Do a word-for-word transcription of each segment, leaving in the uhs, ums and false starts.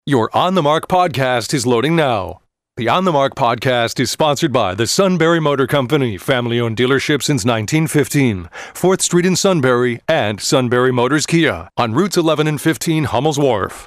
Your On the Mark podcast is loading now. The On the Mark podcast is sponsored by the Sunbury Motor Company, family-owned dealership since nineteen fifteen, fourth Street in Sunbury, and Sunbury Motors Kia on routes eleven and fifteen Hummel's Wharf.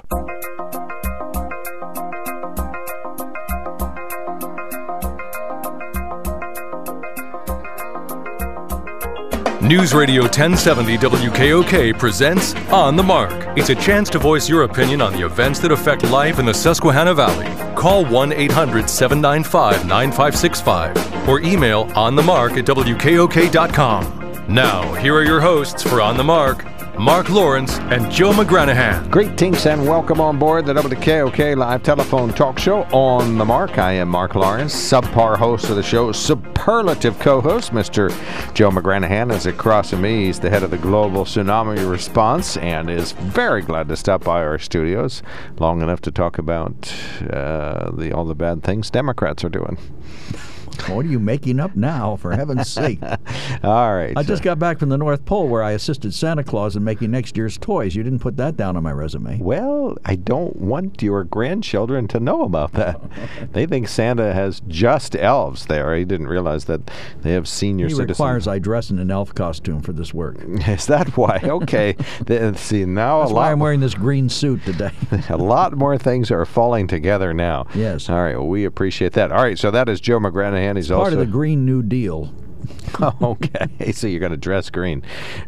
News Radio ten seventy W K O K presents On the Mark. It's a chance to voice your opinion on the events that affect life in the Susquehanna Valley. Call one eight hundred seven nine five nine five six five or email onthemark at W K O K dot com. Now, here are your hosts for On the Mark, Mark Lawrence and Joe McGranahan. Greetings and welcome on board the W K O K live telephone talk show On the Mark. I am Mark Lawrence, subpar host of the show, superlative co-host. Mister Joe McGranahan is across from me. He's the head of the Global Tsunami Response and is very glad to stop by our studios long enough to talk about uh, the all the bad things Democrats are doing. What are you making up now, for heaven's sake? All right. I just got back from the North Pole where I assisted Santa Claus in making next year's toys. You didn't put that down on my resume. Well, I don't want your grandchildren to know about that. They think Santa has just elves there. He didn't realize that they have senior he citizens. He requires I dress in an elf costume for this work. Is that why? Okay. See, now That's a lot why I'm wearing this green suit today. A lot more things are falling together now. Yes. All right. Well, we appreciate that. All right. So that is Joe McGranahan. He's Part also of the Green New Deal. Okay, so you're going to dress green.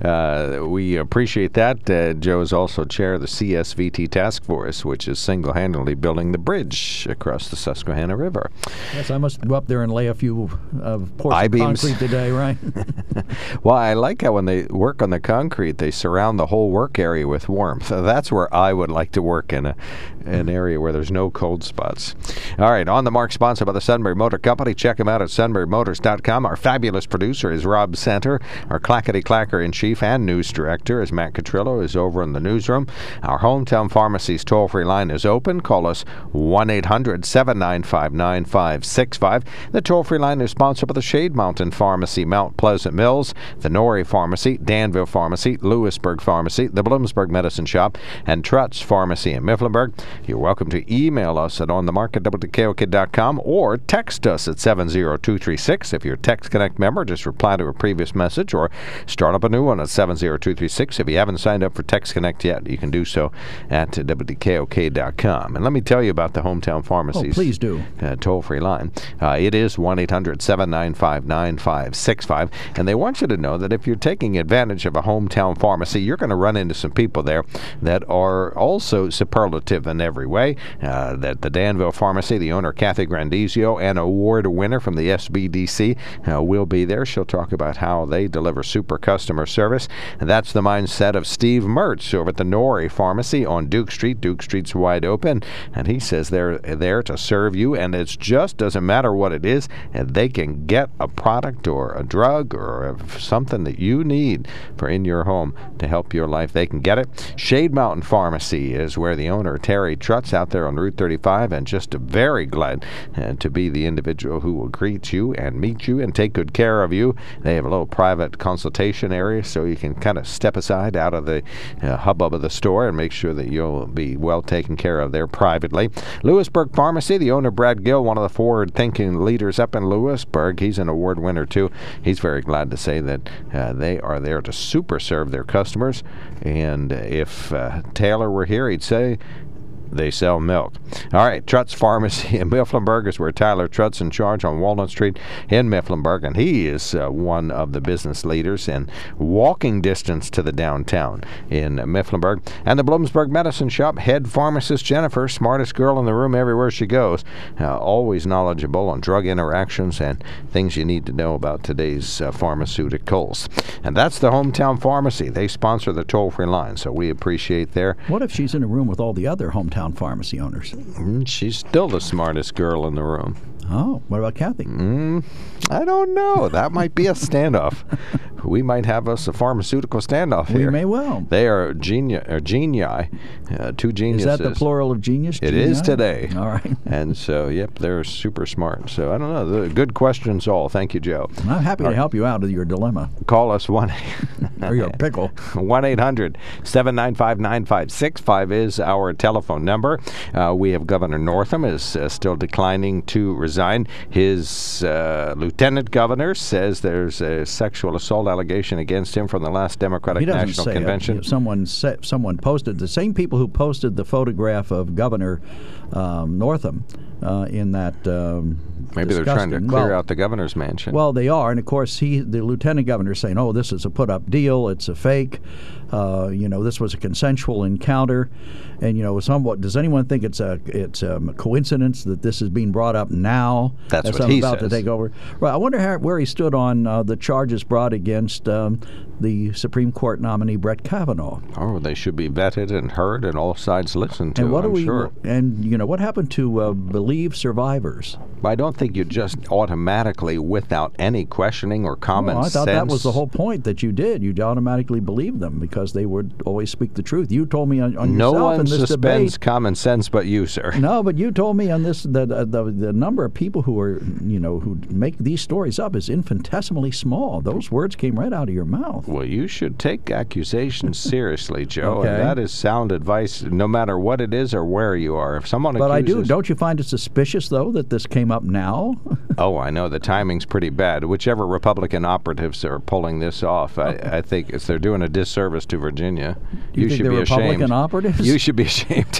Uh, we appreciate that. Uh, Joe is also chair of the C S V T task force, which is single-handedly building the bridge across the Susquehanna River. Yes, I must go up there and lay a few uh, ports of concrete today, right? Well, I like how when they work on the concrete, they surround the whole work area with warmth. That's where I would like to work, in a, an area where there's no cold spots. All right, On the Mark, sponsored by the Sunbury Motor Company. Check them out at sunbury motors dot com. Our fabulous producer is Rob Center. Our clackety-clacker-in-chief and news director is Matt Catrillo, is over in the newsroom. Our hometown pharmacy's toll-free line is open. Call us one eight hundred seven nine five nine five six five. The toll-free line is sponsored by the Shade Mountain Pharmacy, Mount Pleasant Mills, the Norrie Pharmacy, Danville Pharmacy, Lewisburg Pharmacy, the Bloomsburg Medicine Shop, and Trutz Pharmacy in Mifflinburg. You're welcome to email us at onthemark at W K O K dot com or text us at seven zero two three six. If you're a Text Connect member, just reply to a previous message or start up a new one at seven zero two three six. If you haven't signed up for Text Connect yet, you can do so at W K O K dot com. And let me tell you about the Hometown Pharmacy's oh, please do. Uh, toll-free line. Uh, it is one eight hundred seven nine five nine five six five. And they want you to know that if you're taking advantage of a Hometown Pharmacy, you're going to run into some people there that are also superlative in every way. Uh, that the Danville Pharmacy, the owner Kathy Grandizio, an award winner from the S B D C, uh, will be there. She'll talk about how they deliver super customer service. And that's the mindset of Steve Mertz over at the Norrie Pharmacy on Duke Street. Duke Street's wide open, and he says they're there to serve you, and it just doesn't matter what it is, and they can get a product or a drug or something that you need for in your home to help your life. They can get it. Shade Mountain Pharmacy is where the owner, Terry Trutz, out there on Route thirty-five, and just very glad uh, to be the individual who will greet you and meet you and take good care of you. They have a little private consultation area so you can kind of step aside out of the uh, hubbub of the store and make sure that you'll be well taken care of there privately. Lewisburg Pharmacy, the owner, Brad Gill, one of the forward-thinking leaders up in Lewisburg. He's an award winner, too. He's very glad to say that uh, they are there to super serve their customers. And if uh, Taylor were here, he'd say they sell milk. All right, Trutz Pharmacy in Mifflinburg is where Tyler Trutz in charge on Walnut Street in Mifflinburg, and he is uh, one of the business leaders in walking distance to the downtown in Mifflinburg. And the Bloomsburg Medicine Shop, head pharmacist Jennifer, smartest girl in the room everywhere she goes, uh, always knowledgeable on drug interactions and things you need to know about today's uh, pharmaceuticals. And that's the Hometown Pharmacy. They sponsor the toll-free line, so we appreciate their... What if she's in a room with all the other hometown pharmacy owners? She's still the smartest girl in the room. Oh, what about Kathy? Mm, I don't know. That might be a standoff. We might have us a pharmaceutical standoff We here. may well. They are geni- or genii, uh, two geniuses. Is that the plural of genius? It Genii? is today. All right. And so, yep, they're super smart. So I don't know. The good questions all. Thank you, Joe. I'm happy All to right. help you out of your dilemma Call us one or your pickle. one eight hundred seven nine five nine five six five is our telephone number. Uh, we have Governor Northam is uh, still declining to resign. His uh, lieutenant governor says there's a sexual assault allegation against him from the last Democratic He doesn't National say it. Convention. Someone sa- someone posted, the same people who posted the photograph of Governor um, Northam uh, in that um, Maybe they're trying to disgusting- clear well, out the governor's mansion. Well, they are, and of course, he, the lieutenant governor, is saying, "Oh, this is a put-up deal. It's a fake. Uh, you know, this was a consensual encounter." And you know, somewhat. Does anyone think it's a it's a coincidence that this is being brought up now? That's as what I'm he about says. to take over. Right. I wonder how, where he stood on uh, the charges brought against um, the Supreme Court nominee Brett Kavanaugh. oh, they should be vetted and heard and all sides listened to, And what I'm do we? sure. And you know, what happened to uh, Believe survivors? But I don't think you just automatically, without any questioning or common Well, I thought sense. that was the whole point that you did. You automatically believed them because they would always speak the truth. You told me on, on No yourself one in this suspends debate. common sense but you, sir. No, but you told me on this that uh, the the number of people who are you know who make these stories up is infinitesimally small. Those words came right out of your mouth. Well, you should take accusations seriously, Joe, Okay. and that is sound advice no matter what it is or where you are. If someone But I do. accuses... Don't you find it suspicious though that this came up now? Oh, I know. The timing's pretty bad. Whichever Republican operatives are pulling this off, I, I think it's, they're doing a disservice to Virginia. You You, think should they're be Republican ashamed. operatives? You should be ashamed.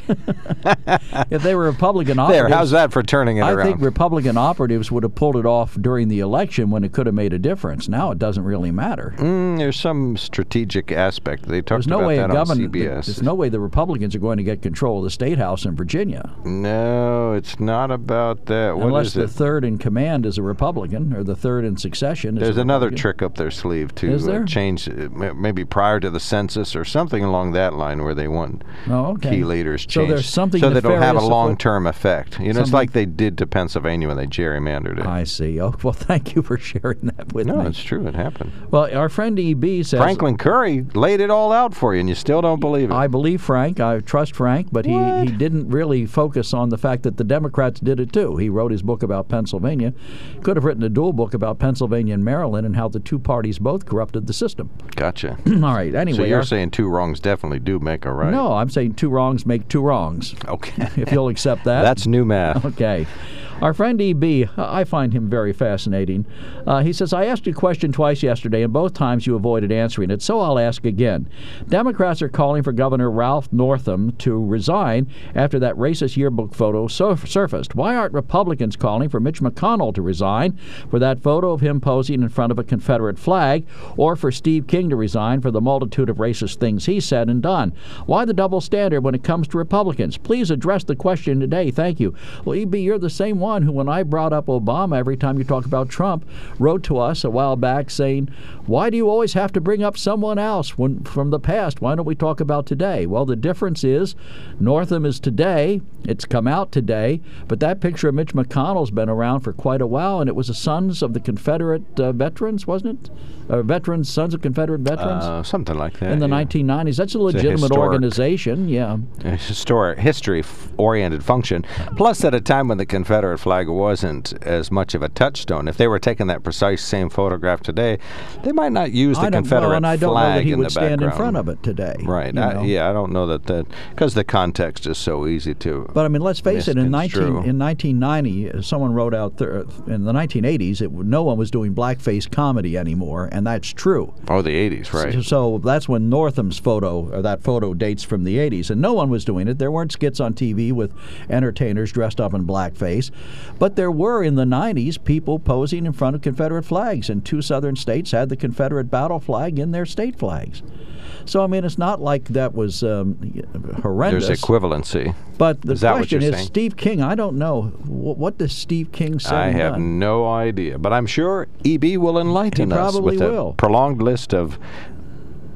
If they were Republican operatives, There, how's that for turning it I around? think Republican operatives would have pulled it off during the election when it could have made a difference. Now it doesn't really matter. Mm, there's some strategic aspect. They talked There's no about way that a on government. C B S. There's no way the Republicans are going to get control of the state house in Virginia No, it's not about that. What unless is the it? third in command is a Republican or the third in succession. Is There's a another Republican. trick up their sleeve to Is there? uh, change, uh, m- maybe prior to the census or something along that line, where they want Oh, okay. key leaders So changed, there's something so that it'll have a nefarious afoot. long-term effect. You know, it's Something- like they did to Pennsylvania when they gerrymandered it. I see. Oh well, thank you for sharing that with no, me. it's true. It happened. Well, our friend E B says Franklin Curry laid it all out for you, and you still don't believe it. I believe Frank. I trust Frank, but he, What? he didn't really focus on the fact that the Democrats did it too. He wrote his book about Pennsylvania. Could have written a dual book about Pennsylvania and Maryland and how the two parties both corrupted the system. Gotcha. All right. Anyway, so you're our- saying two wrongs definitely do make a right? no, I'm saying two wrongs make two wrongs. Okay. If you'll accept that. That's new math. Okay. Our friend E B, I find him very fascinating. Uh, he says, I asked you a question twice yesterday, and both times you avoided answering it, so I'll ask again. Democrats are calling for Governor Ralph Northam to resign after that racist yearbook photo surf- surfaced. Why aren't Republicans calling for Mitch McConnell to resign for that photo of him posing in front of a Confederate flag, or for Steve King to resign for the multitude of racist things he said and done? Why the double standard when it comes to Republicans? Please address the question today. Thank you. Well, E B, you're the same one who, when I brought up Obama every time you talk about Trump, wrote to us a while back saying, why do you always have to bring up someone else when, from the past? Why don't we talk about today? Well, the difference is Northam is today. It's come out today. But that picture of Mitch McConnell's been around for quite a while, and it was the Sons of the Confederate uh, Veterans, wasn't it? Uh, veterans, Sons of Confederate Veterans? Uh, something like that. in the yeah. nineteen nineties. That's a legitimate historic- organization, yeah. A historic, history-oriented function. Plus, at a time when the Confederate flag wasn't as much of a touchstone, if they were taking that precise same photograph today, they might not use the I don't, Confederate well, and I don't know that flag he in would the stand in background. front of it today. Right. you I, know. yeah, I don't know that that because the context is so easy to. But I mean, let's face it. In nineteen misconstrue. in nineteen ninety, uh, someone wrote out there, in the nineteen eighties, it, no one was doing blackface comedy anymore, and that's true. Oh, the eighties, right? So, so that's when Northam's photo, or that photo, dates from the eighties, and no one was doing it. There weren't skits on T V with entertainers dressed up in blackface, but there were in the nineties people posing in front of Confederate flags, and two southern states had the Confederate battle flag in their state flags. So I mean, it's not like that was um, horrendous. There's equivalency. But the Is that what question you're is, saying? Steve King, I don't know. What, what does Steve King say? I and have done? no idea, but I'm sure E B will enlighten He us probably with a will. prolonged list of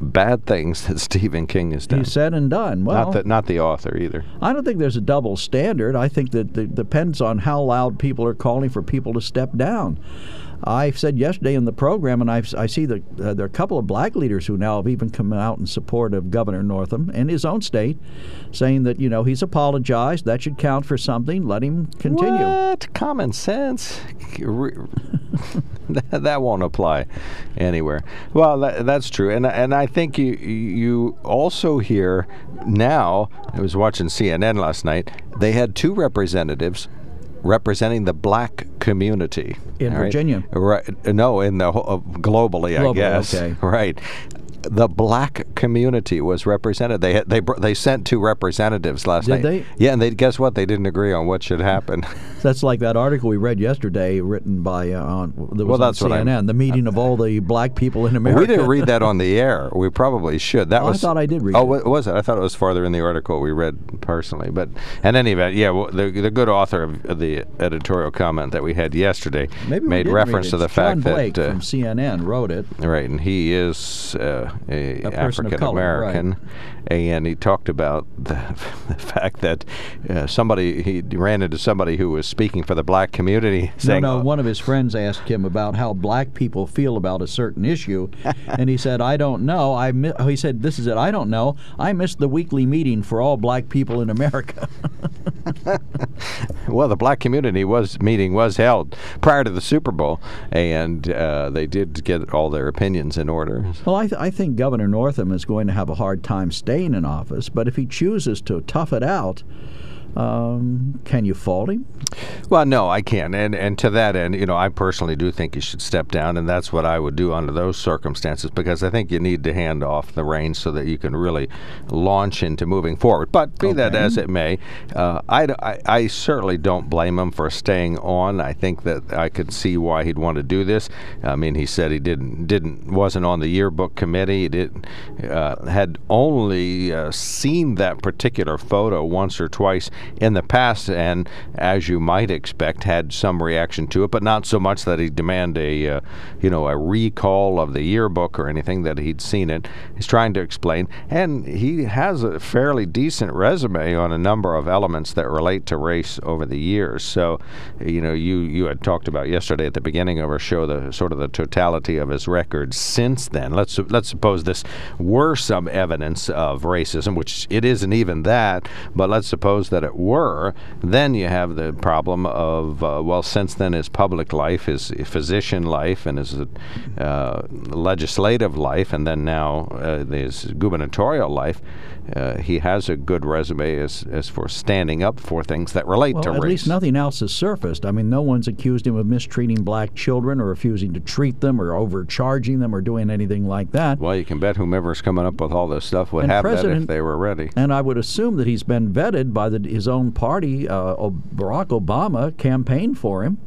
bad things that Stephen King has done. He said and done. Well, not the, not the author either. I don't think there's a double standard. I think that it depends on how loud people are calling for people to step down. I said yesterday in the program, and I've, I see that uh, there are a couple of black leaders who now have even come out in support of Governor Northam in his own state, saying that, you know, he's apologized. That should count for something. Let him continue. What? Common sense? That won't apply anywhere. Well, that, that's true. And, and I think you, you also hear now, I was watching C N N last night, they had two representatives representing the black community in right? Virginia. Right? No, in the uh, globally, I globally, guess. Okay. Right. The black community was represented. They they they sent two representatives last Did night. they? Yeah, and they guess what? They didn't agree on what should happen. That's like that article we read yesterday, written by uh, on, that was well, that's on what C N N. I'm, the meeting of all the black people in America. We didn't read that on the air. We probably should. That oh, was. I thought I did read. Oh, it. was it? I thought it was farther in the article we read personally. But in any event, yeah, well, the the good author of the editorial comment that we had yesterday Maybe made we did reference read it. to the John fact Blake that uh, from C N N wrote it. Right, and he is uh, a, A person of African color, American, right. and he talked about the, the fact that uh, somebody he ran into somebody who was speaking for the black community, saying, no, no, one of his friends asked him about how black people feel about a certain issue, and he said, "I don't know." I mi-, he said, "This is it. I don't know. I missed the weekly meeting for all black people in America." Well, the black community was meeting was held prior to the Super Bowl, and uh, they did get all their opinions in order. Well, I, th- I think Governor Northam is going to have a hard time staying in office, but if he chooses to tough it out, um, can you fault him? Well, no, I can't. And and to that end, you know, I personally do think he should step down, and that's what I would do under those circumstances, because I think you need to hand off the reins so that you can really launch into moving forward. But be okay. that as it may, uh, I, I, I certainly don't blame him for staying on. I think that I could see why he'd want to do this. I mean, he said he didn't didn't wasn't on the yearbook committee. He didn't uh, had only uh, seen that particular photo once or twice in the past, and as you might expect, had some reaction to it, but not so much that he'd demand a, uh, you know, a recall of the yearbook or anything, that he'd seen it. He's trying to explain, and he has a fairly decent resume on a number of elements that relate to race over the years. So, you know, you, you had talked about yesterday at the beginning of our show the sort of the totality of his record since then. Let's let's suppose this were some evidence of racism, which it isn't even that, but let's suppose that it were. Then you have the problem of, uh, well, since then his public life, his physician life, and his uh, legislative life, and then now uh, his gubernatorial life, uh, he has a good resume as, as for standing up for things that relate well, to at race. least nothing else has surfaced. I mean, no one's accused him of mistreating black children or refusing to treat them or overcharging them or doing anything like that. Well, you can bet whomever's coming up with all this stuff would and have President, that if they were ready. And I would assume that he's been vetted by the, his own party. Uh, Barack Obama campaigned for him.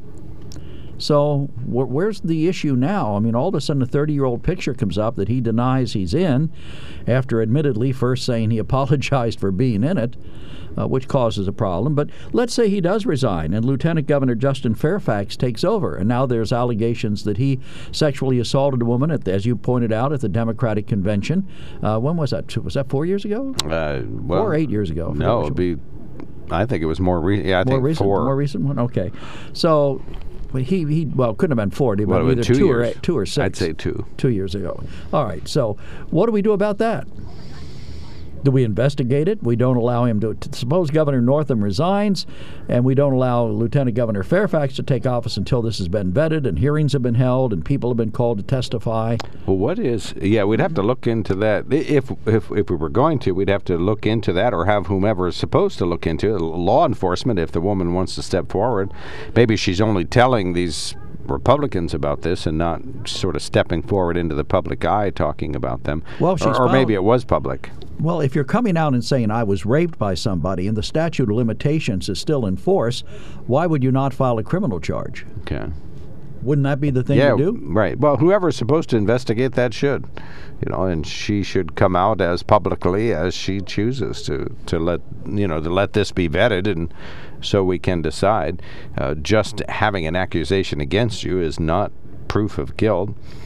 So wh- where's the issue now? I mean, all of a sudden a thirty-year-old picture comes up that he denies he's in, after admittedly first saying he apologized for being in it, uh, which causes a problem. But let's say he does resign and Lieutenant Governor Justin Fairfax takes over, and now there's allegations that he sexually assaulted a woman, at the, as you pointed out, at the Democratic convention. Uh, when was that? Was that four years ago? Uh, well, Four or eight years ago? No, it'd be... I think it was more recent. Yeah, I more think recent, four. More recent one? Okay. So he, he well, it couldn't have been forty, but Well, either two two or, years. eight, two or six. I'd say two. Two years ago. All right. So what do we do about that? Do we investigate it? We don't allow him to, to suppose Governor Northam resigns, and we don't allow Lieutenant Governor Fairfax to take office until this has been vetted and hearings have been held and people have been called to testify. Well, what is? Yeah, we'd have to look into that. If if if we were going to, we'd have to look into that, or have whomever is supposed to look into it, law enforcement, if the woman wants to step forward. Maybe she's only telling these Republicans about this and not sort of stepping forward into the public eye talking about them. Well, she's or, or maybe found- it was public. Well, if you're coming out and saying I was raped by somebody and the statute of limitations is still in force, why would you not file a criminal charge? Okay. Wouldn't that be the thing yeah, to do? Right. Well, whoever's supposed to investigate that should, you know, and she should come out as publicly as she chooses to, to let, you know, to let this be vetted, and so we can decide. Uh, just having an accusation against you is not proof of guilt.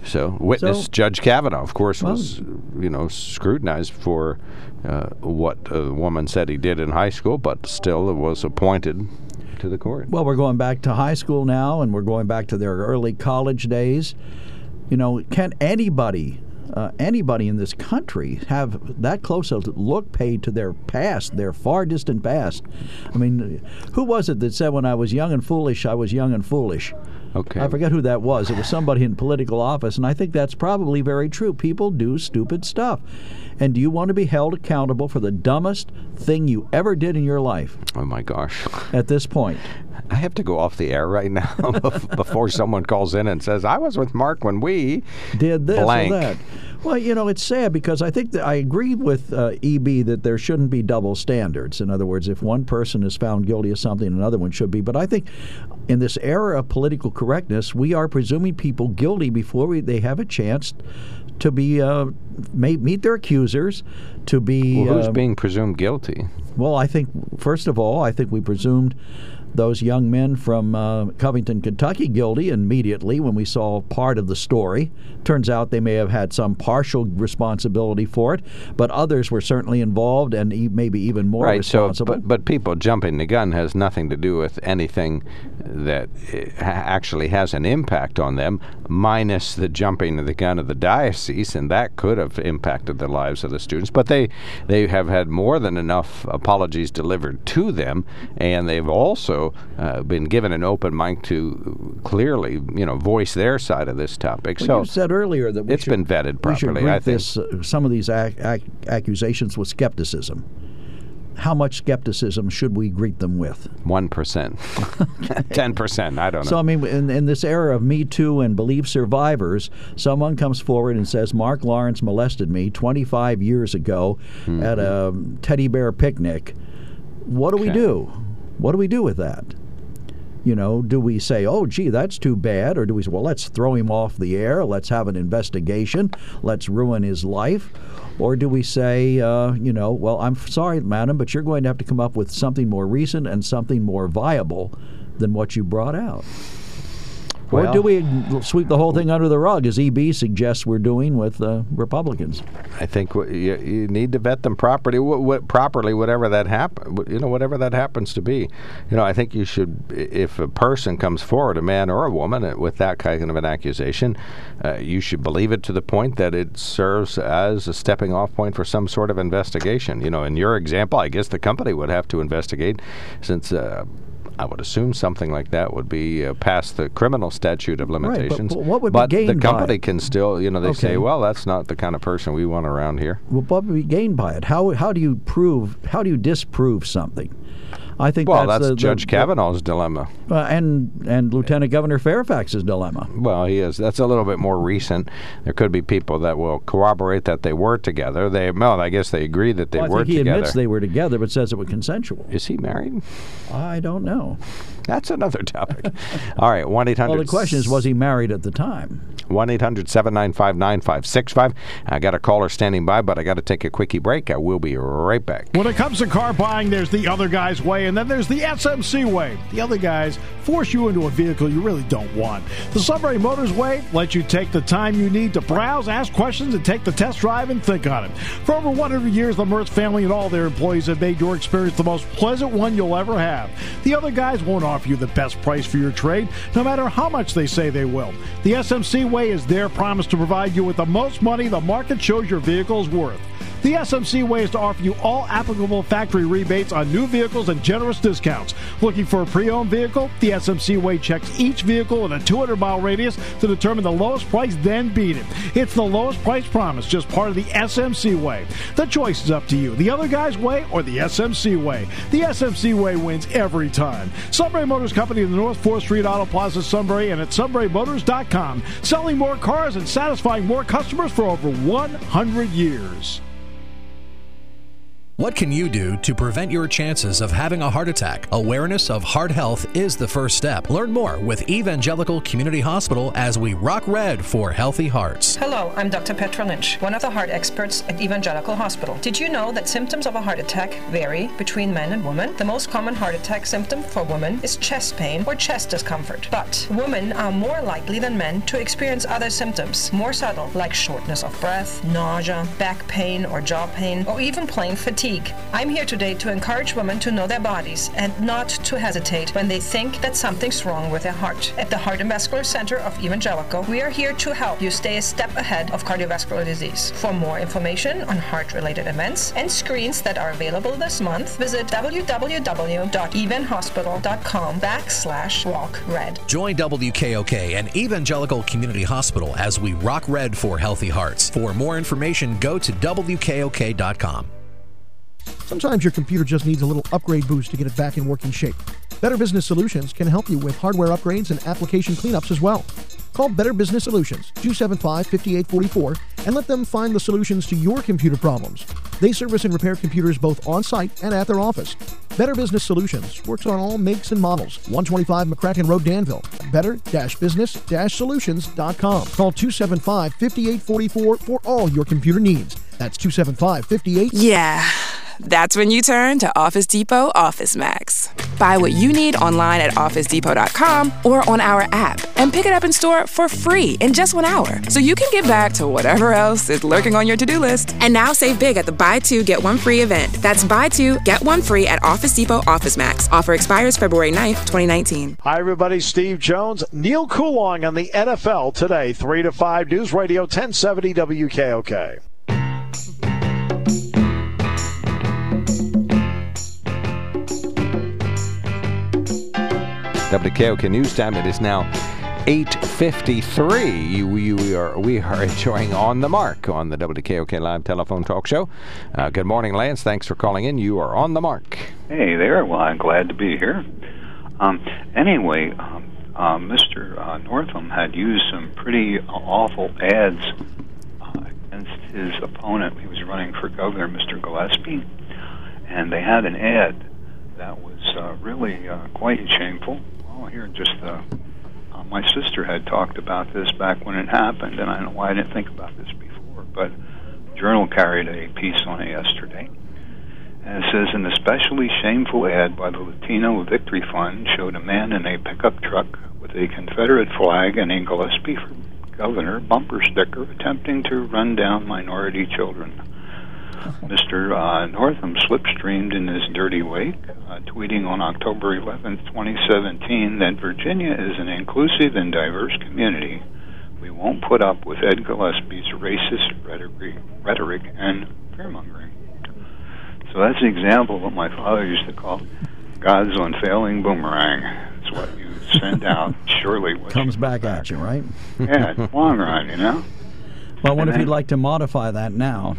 So, witness So- Judge Kavanaugh, of course, Well- was, you know, scrutinized for uh, what a woman said he did in high school, but still was appointed to the court. Well, we're going back to high school now, and we're going back to their early college days. You know, can anybody, uh, anybody in this country have that close a look paid to their past, their far distant past? I mean, who was it that said, when I was young and foolish, I was young and foolish? Okay. I forget who that was. It was somebody in political office, and I think that's probably very true. People do stupid stuff. And do you want to be held accountable for the dumbest thing you ever did in your life Oh, my gosh. at this point? I have to go off the air right now before someone calls in and says, I was with Mark when we Did this blank. or that. Well, you know, it's sad because I think that I agree with uh, E B that there shouldn't be double standards. In other words, if one person is found guilty of something, another one should be. But I think in this era of political correctness, we are presuming people guilty before we, they have a chance to be uh, may, meet their accusers, to be. Well, who's uh, being presumed guilty? Well, I think, first of all, I think we presumed those young men from uh, Covington, Kentucky, guilty immediately when we saw part of the story. Turns out they may have had some partial responsibility for it, but others were certainly involved and e- maybe even more Right, so, responsible. but, but people jumping the gun has nothing to do with anything that uh, ha- actually has an impact on them, minus the jumping of the gun of the diocese, and that could have impacted the lives of the students. But they, they have had more than enough apologies delivered to them, and they've also uh, been given an open mic to clearly, you know, voice their side of this topic. Well, so you said earlier that we it's should, been vetted we should properly, greet I think. this, uh, some of these ac- ac- accusations with skepticism. How much skepticism should we greet them with? one percent. ten percent, I don't know. So, I mean, in, in this era of Me Too and Believe Survivors, someone comes forward and says, Mark Lawrence molested me twenty-five years ago Mm-hmm. at a teddy bear picnic. What do we Okay. do? What do we do with that? You know, do we say, oh, gee, that's too bad? Or do we say, well, let's throw him off the air. Let's have an investigation. Let's ruin his life. Or do we say, uh, you know, well, I'm sorry, madam, but you're going to have to come up with something more recent and something more viable than what you brought out? Or Well- do we sweep the whole thing under the rug, as E B suggests we're doing with uh, Republicans? I think wh- you, you need to vet them properly, wh- wh- properly, whatever that happen, you know, whatever that happens to be. You know, I think you should, if a person comes forward, a man or a woman, uh, with that kind of an accusation, uh, you should believe it to the point that it serves as a stepping off point for some sort of investigation. You know, in your example, I guess the company would have to investigate, since uh, I would assume something like that would be uh, past the criminal statute of Right, but- limitations. but what would be But the gained by company it? can still, you know, they Okay. say, well, that's not the kind of person we want around here. Well, what would be gained by it? How how do you prove? How do you disprove something? I think Well, that's, that's the, Judge the, Kavanaugh's dilemma. uh, and and Lieutenant Governor Fairfax's dilemma. Well, he is. That's a little bit more recent. There could be people that will corroborate that they were together. They, well, I guess they agree that they Well, I were think he together. admits they were together, but says it was consensual. Is he married? I don't know. That's another topic. All right, one eight hundred. Well, the question is, was he married at the time? one eight hundred seven nine five nine five six five. I got a caller standing by, but I got to take a quickie break. I will be right back. When it comes to car buying, there's the other guy's way, and then there's the S M C way. The other guys force you into a vehicle you really don't want. The Sunbury Motors way lets you take the time you need to browse, ask questions, and take the test drive and think on it. For over one hundred years, the Mertz family and all their employees have made your experience the most pleasant one you'll ever have. The other guys won't offer you the best price for your trade, no matter how much they say they will. The S M C way is their promise to provide you with the most money the market shows your vehicle is worth. The S M C way is to offer you all applicable factory rebates on new vehicles and generous discounts. Looking for a pre-owned vehicle? The S M C way checks each vehicle in a two hundred mile radius to determine the lowest price, then beat it. It's the lowest price promise, just part of the S M C way. The choice is up to you. The other guy's way or the S M C way. The S M C way wins every time. Sunbury Motors Company in the North fourth Street Auto Plaza, Sunbury, and at sunbury motors dot com. Selling more cars and satisfying more customers for over one hundred years. What can you do to prevent your chances of having a heart attack? Awareness of heart health is the first step. Learn more with Evangelical Community Hospital as we rock red for healthy hearts. Hello, I'm Doctor Petra Lynch, one of the heart experts at Evangelical Hospital. Did you know that symptoms of a heart attack vary between men and women? The most common heart attack symptom for women is chest pain or chest discomfort. But women are more likely than men to experience other symptoms, more subtle, like shortness of breath, nausea, back pain or jaw pain, or even plain fatigue. I'm here today to encourage women to know their bodies and not to hesitate when they think that something's wrong with their heart. At the Heart and Vascular Center of Evangelical, we are here to help you stay a step ahead of cardiovascular disease. For more information on heart-related events and screens that are available this month, visit www.evanhospital.com backslash walk red. Join W K O K and Evangelical Community Hospital as we rock red for healthy hearts. For more information, go to W K O K dot com. Sometimes your computer just needs a little upgrade boost to get it back in working shape. Better Business Solutions can help you with hardware upgrades and application cleanups as well. Call Better Business Solutions, two seven five, five eight four four, and let them find the solutions to your computer problems. They service and repair computers both on-site and at their office. Better Business Solutions works on all makes and models. one twenty-five McCracken Road, Danville. better business solutions dot com. Call two seven five, five eight four four for all your computer needs. That's two seven five, five eight. Yeah. That's when you turn to Office Depot Office Max. Buy what you need online at office depot dot com or on our app and pick it up in store for free in just one hour so you can get back to whatever else is lurking on your to-do list. And now save big at the Buy Two, Get One Free event. That's Buy Two, Get One Free at Office Depot Office Max. Offer expires February ninth, twenty nineteen. Hi, everybody. Steve Jones, Neil Coulong on the N F L today, three to five News Radio ten seventy W K O K. W K O K News Time. It is now eight fifty-three. We, we are we are enjoying On the Mark on the W K O K Live Telephone Talk Show. Uh, good morning, Lance. Thanks for calling in. You are on the mark. Hey there. Well, I'm glad to be here. Um, anyway, um, uh, Mister Uh, Northam had used some pretty awful ads uh, against his opponent. He was running for governor, Mister Gillespie, and they had an ad that was uh, really uh, quite shameful. Well, here, just uh, uh, my sister had talked about this back when it happened, and I don't know why I didn't think about this before, but the Journal carried a piece on it yesterday. And it says, an especially shameful ad by the Latino Victory Fund showed a man in a pickup truck with a Confederate flag and a Gillespie for governor bumper sticker attempting to run down minority children. Mister Uh, Northam slipstreamed in his dirty wake, uh, tweeting on October eleventh, twenty seventeen, that Virginia is an inclusive and diverse community. We won't put up with Ed Gillespie's racist rhetoric, rhetoric and fearmongering. So that's an example of what my father used to call God's unfailing boomerang. It's what you send out, surely what comes back at you, right? Yeah, it's long run, you know? Well, I wonder if you'd like to modify that now.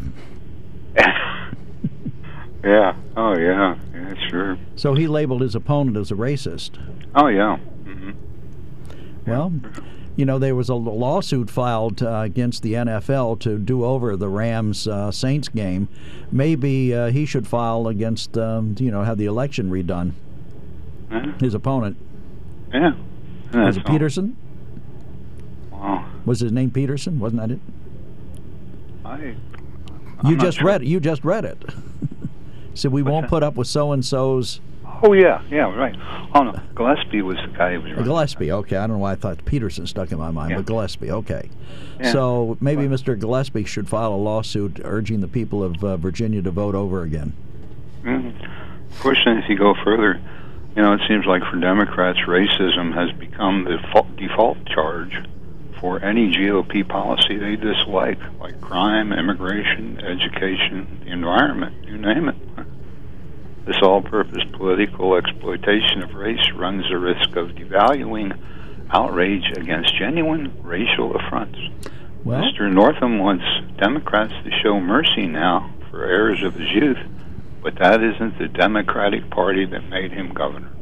Yeah. Oh, yeah. Yeah, sure. So he labeled his opponent as a racist. Oh, yeah. Mm-hmm. Well, you know, there was a lawsuit filed uh, against the N F L to do over the Rams-Saints uh, game. Maybe uh, he should file against, um, you know, have the election redone. Yeah. His opponent. Yeah. Was it all. Peterson? Wow. Was his name Peterson? Wasn't that it? I... You I'm just sure. read it. You just read it. So we What's won't that? put up with so-and-so's... Oh, yeah. Yeah, right. Oh, no. Gillespie was the guy who was running. Gillespie, okay. I don't know why I thought Peterson stuck in my mind, Yeah. but Gillespie, okay. Yeah. So maybe Well, Mister Gillespie should file a lawsuit urging the people of uh, Virginia to vote over again. Mm-hmm. Of course, then if you go further, you know, it seems like for Democrats, racism has become the default, default charge for any G O P policy they dislike, like crime, immigration, education, the environment, you name it. This all-purpose political exploitation of race runs the risk of devaluing outrage against genuine racial affronts. Well, Mister Northam wants Democrats to show mercy now for errors of his youth, but that isn't the Democratic Party that made him governor.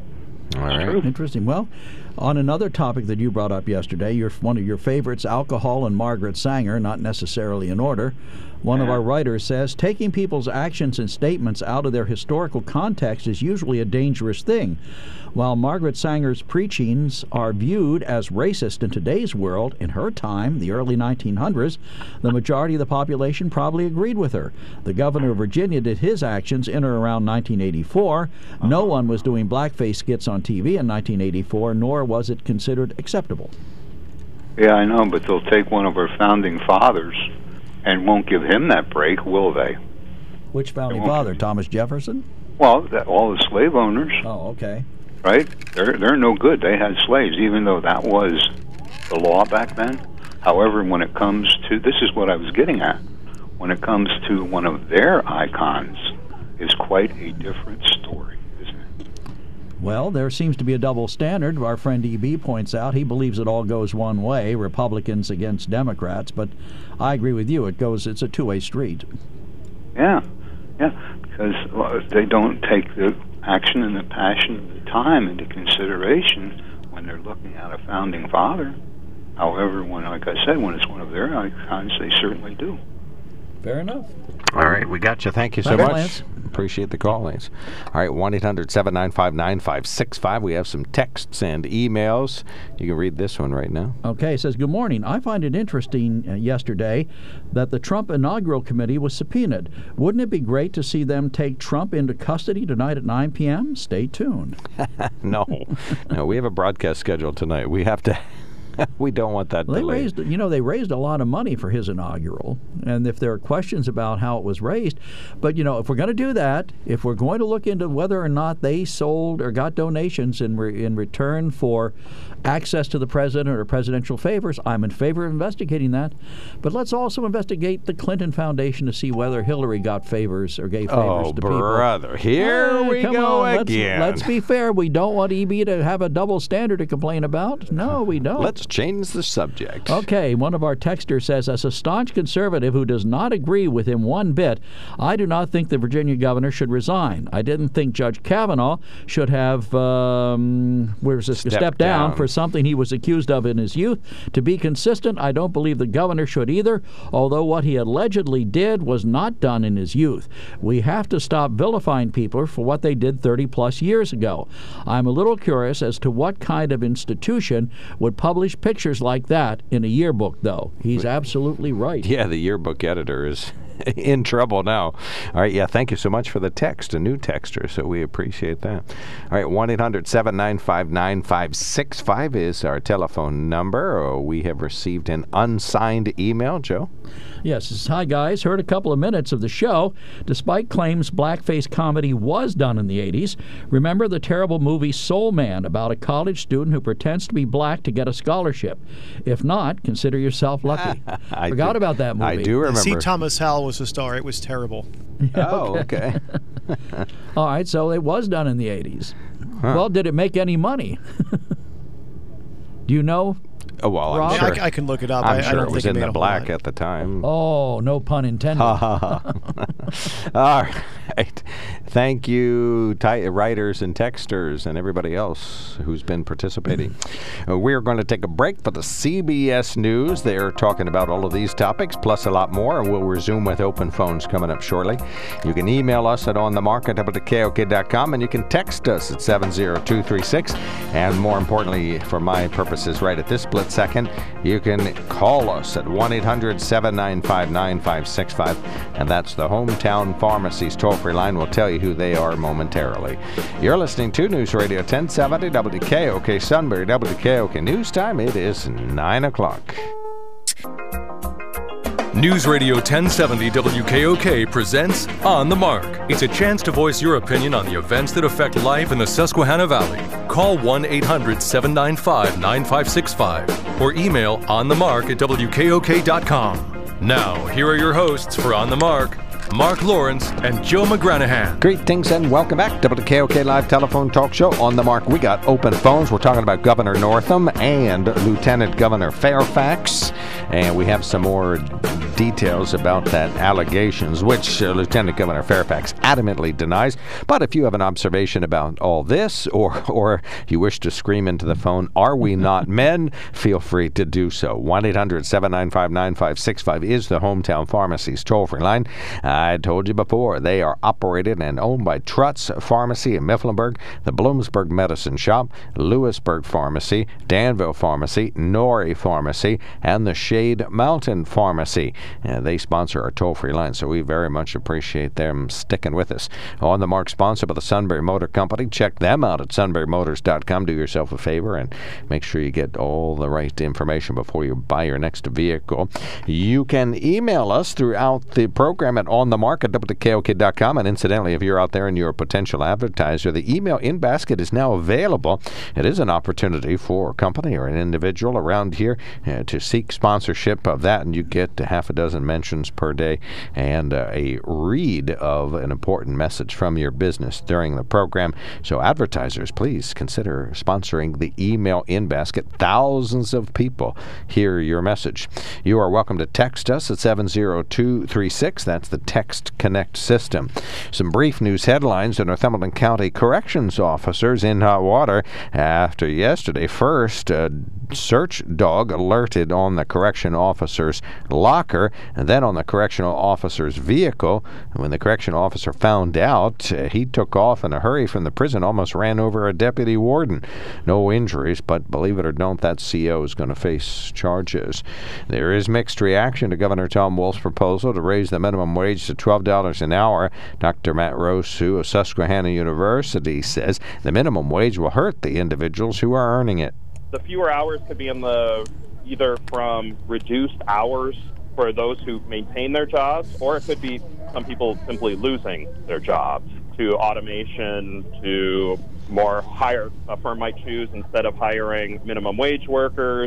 All right. Interesting. Well, on another topic that you brought up yesterday, your one of your favorites, alcohol and Margaret Sanger, not necessarily in order. One of our writers says, taking people's actions and statements out of their historical context is usually a dangerous thing. While Margaret Sanger's preachings are viewed as racist in today's world, in her time, the early nineteen hundreds, the majority of the population probably agreed with her. The governor of Virginia did his actions in or around nineteen eighty-four. No one was doing blackface skits on T V in nineteen eighty-four, nor was it considered acceptable. Yeah, I know, but they'll take one of our founding fathers and won't give him that break, will they? Which founding father? Thomas Jefferson? Well, that, all the slave owners. Oh, okay. Right? They're they're no good. They had slaves, even though that was the law back then. However, when it comes to, this is what I was getting at, when it comes to one of their icons, is quite a different story, isn't it? Well, there seems to be a double standard. Our friend E B points out he believes it all goes one way, Republicans against Democrats, but I agree with you. It goes. It's a two-way street. Yeah, yeah, because well, they don't take the action and the passion of the time into consideration when they're looking at a founding father. However, when, like I said, when it's one of their icons, they certainly do. Fair enough. All right, we got you. Thank you so Thanks, much. Lance. Appreciate the call, Lance. All right, one eight hundred seven nine five nine five six five. We have some texts and emails. You can read this one right now. Okay, it says, good morning. I find it interesting uh, yesterday that the Trump inaugural committee was subpoenaed. Wouldn't it be great to see them take Trump into custody tonight at nine p.m.? Stay tuned. no. No, we have a broadcast scheduled tonight. We have to... we don't want that well, they delayed. raised, you know, they raised a lot of money for his inaugural, and if there are questions about how it was raised, but you know, if we're going to do that, if we're going to look into whether or not they sold or got donations in re- in return for access to the president or presidential favors, I'm in favor of investigating that. But let's also investigate the Clinton Foundation to see whether Hillary got favors or gave favors oh, to people. Oh, brother, here hey, we come go on, again. Let's, let's be fair. We don't want E B to have a double standard to complain about. No, we don't. Let's change the subject. Okay, one of our texters says, as a staunch conservative who does not agree with him one bit, I do not think the Virginia governor should resign. I didn't think Judge Kavanaugh should have um, where's this, Step stepped down, down for something he was accused of in his youth. To be consistent, I don't believe the governor should either, although what he allegedly did was not done in his youth. We have to stop vilifying people for what they did thirty plus years ago. I'm a little curious as to what kind of institution would publish pictures like that in a yearbook, though. He's absolutely right. Yeah, the yearbook editor is in trouble now. All right, yeah, thank you so much for the text, a new texter, so we appreciate that. All right, one eight hundred seven nine five nine five six five is our telephone number. Oh, we have received an unsigned email, Joe. Yes, it says, hi guys, heard a couple of minutes of the show. Despite claims blackface comedy was done in the eighties, remember the terrible movie Soul Man about a college student who pretends to be black to get a scholarship? If not, consider yourself lucky. I Forgot do, about that movie. I do remember. C. Thomas Howell was the star. It was terrible. Oh, okay. All right, so it was done in the eighties. Huh. Well, did it make any money? Do you know? Oh, well, Rob? I'm sure. Yeah, I, I can look it up. I'm I, sure I don't it was think in it made the a black whole lot. at the time. Oh, no pun intended. All right. Thank you, ty- writers and texters and everybody else who's been participating. uh, we're going to take a break for the C B S News. They're talking about all of these topics, plus a lot more, and we'll resume with open phones coming up shortly. You can email us at onthemark at W K O K dot com, and you can text us at seven zero two three six. And more importantly, for my purposes right at this split second, you can call us at one eight hundred seven nine five nine five six five, and that's the Hometown Pharmacy's toll-free line. We'll tell you who they are momentarily. You're listening to News Radio ten seventy W K O K Sunbury, W K O K News Time. It is nine o'clock. News Radio ten seventy W K O K presents On the Mark. It's a chance to voice your opinion on the events that affect life in the Susquehanna Valley. Call one eight hundred seven nine five nine five six five or email onthemark at W K O K dot com. Now, here are your hosts for On the Mark, Mark Lawrence and Joe McGranahan. Greetings and welcome back to W K O K Live Telephone Talk Show. On the Mark, we got open phones. We're talking about Governor Northam and Lieutenant Governor Fairfax. And we have some more details about that allegations, which uh, Lieutenant Governor Fairfax adamantly denies. But if you have an observation about all this, or or you wish to scream into the phone, "Are we not men?" feel free to do so. one eight hundred seven nine five nine five six five is the Hometown Pharmacy's toll-free line. I told you before, they are operated and owned by Trutz Pharmacy in Mifflinburg, the Bloomsburg Medicine Shop, Lewisburg Pharmacy, Danville Pharmacy, Norrie Pharmacy, and the Shade Mountain Pharmacy. Uh, they sponsor our toll-free line, so we very much appreciate them sticking with us. On the Mark, sponsored by the Sunbury Motor Company. Check them out at sunbury motors dot com. Do yourself a favor and make sure you get all the right information before you buy your next vehicle. You can email us throughout the program at on the mark at w k o k dot com. And incidentally, if you're out there and you're a potential advertiser, the email in basket is now available. It is an opportunity for a company or an individual around here uh, to seek sponsorship of that, and you get a half a dozen mentions per day and uh, a read of an important message from your business during the program. So advertisers, please consider sponsoring the email in basket. Thousands of people hear your message. You are welcome to text us at seven zero two three six. That's the Text Connect system. Some brief news headlines. The Northumberland County Corrections officers in hot water after yesterday. First, a search dog alerted on the correction officer's locker and then on the correctional officer's vehicle. When the correctional officer found out, uh, he took off in a hurry from the prison, almost ran over a deputy warden. No injuries, but believe it or not, that C O is going to face charges. There is mixed reaction to Governor Tom Wolf's proposal to raise the minimum wage to twelve dollars an hour. Doctor Matt Rosu of Susquehanna University says the minimum wage will hurt the individuals who are earning it. The fewer hours could be in the either from reduced hours for those who maintain their jobs, or it could be some people simply losing their jobs to automation, to more hire. A firm might choose, instead of hiring minimum wage workers.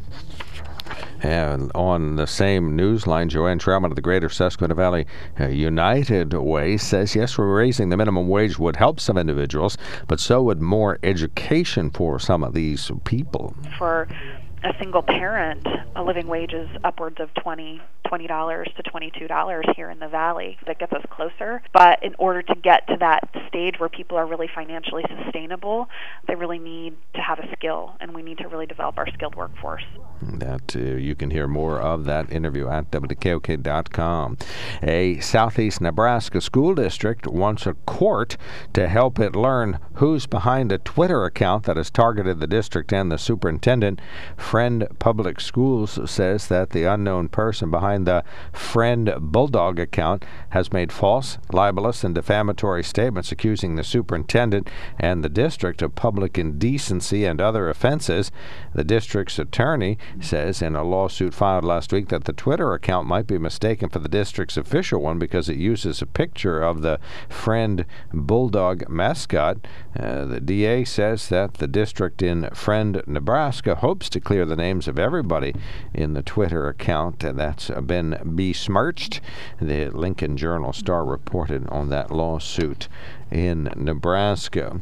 And on the same news line, Joanne Troutman of the Greater Susquehanna Valley uh, United Way says, yes, we're raising the minimum wage would help some individuals, but so would more education for some of these people. For a single parent, a living wage is upwards of twenty dollars to twenty-two dollars here in the Valley. That gets us closer. But in order to get to that stage where people are really financially sustainable, they really need to have a skill, and we need to really develop our skilled workforce. That uh, you can hear more of that interview at w k o k dot com. A southeast Nebraska school district wants a court to help it learn who's behind a Twitter account that has targeted the district and the superintendent. Friend Public Schools says that the unknown person behind the Friend Bulldog account has made false, libelous, and defamatory statements accusing the superintendent and the district of public indecency and other offenses. The district's attorney says in a lawsuit filed last week that the Twitter account might be mistaken for the district's official one because it uses a picture of the Friend Bulldog mascot. Uh, the D A says that the district in Friend, Nebraska hopes to clear the names of everybody in the Twitter account that's been besmirched. The Lincoln Journal-Star reported on that lawsuit in Nebraska.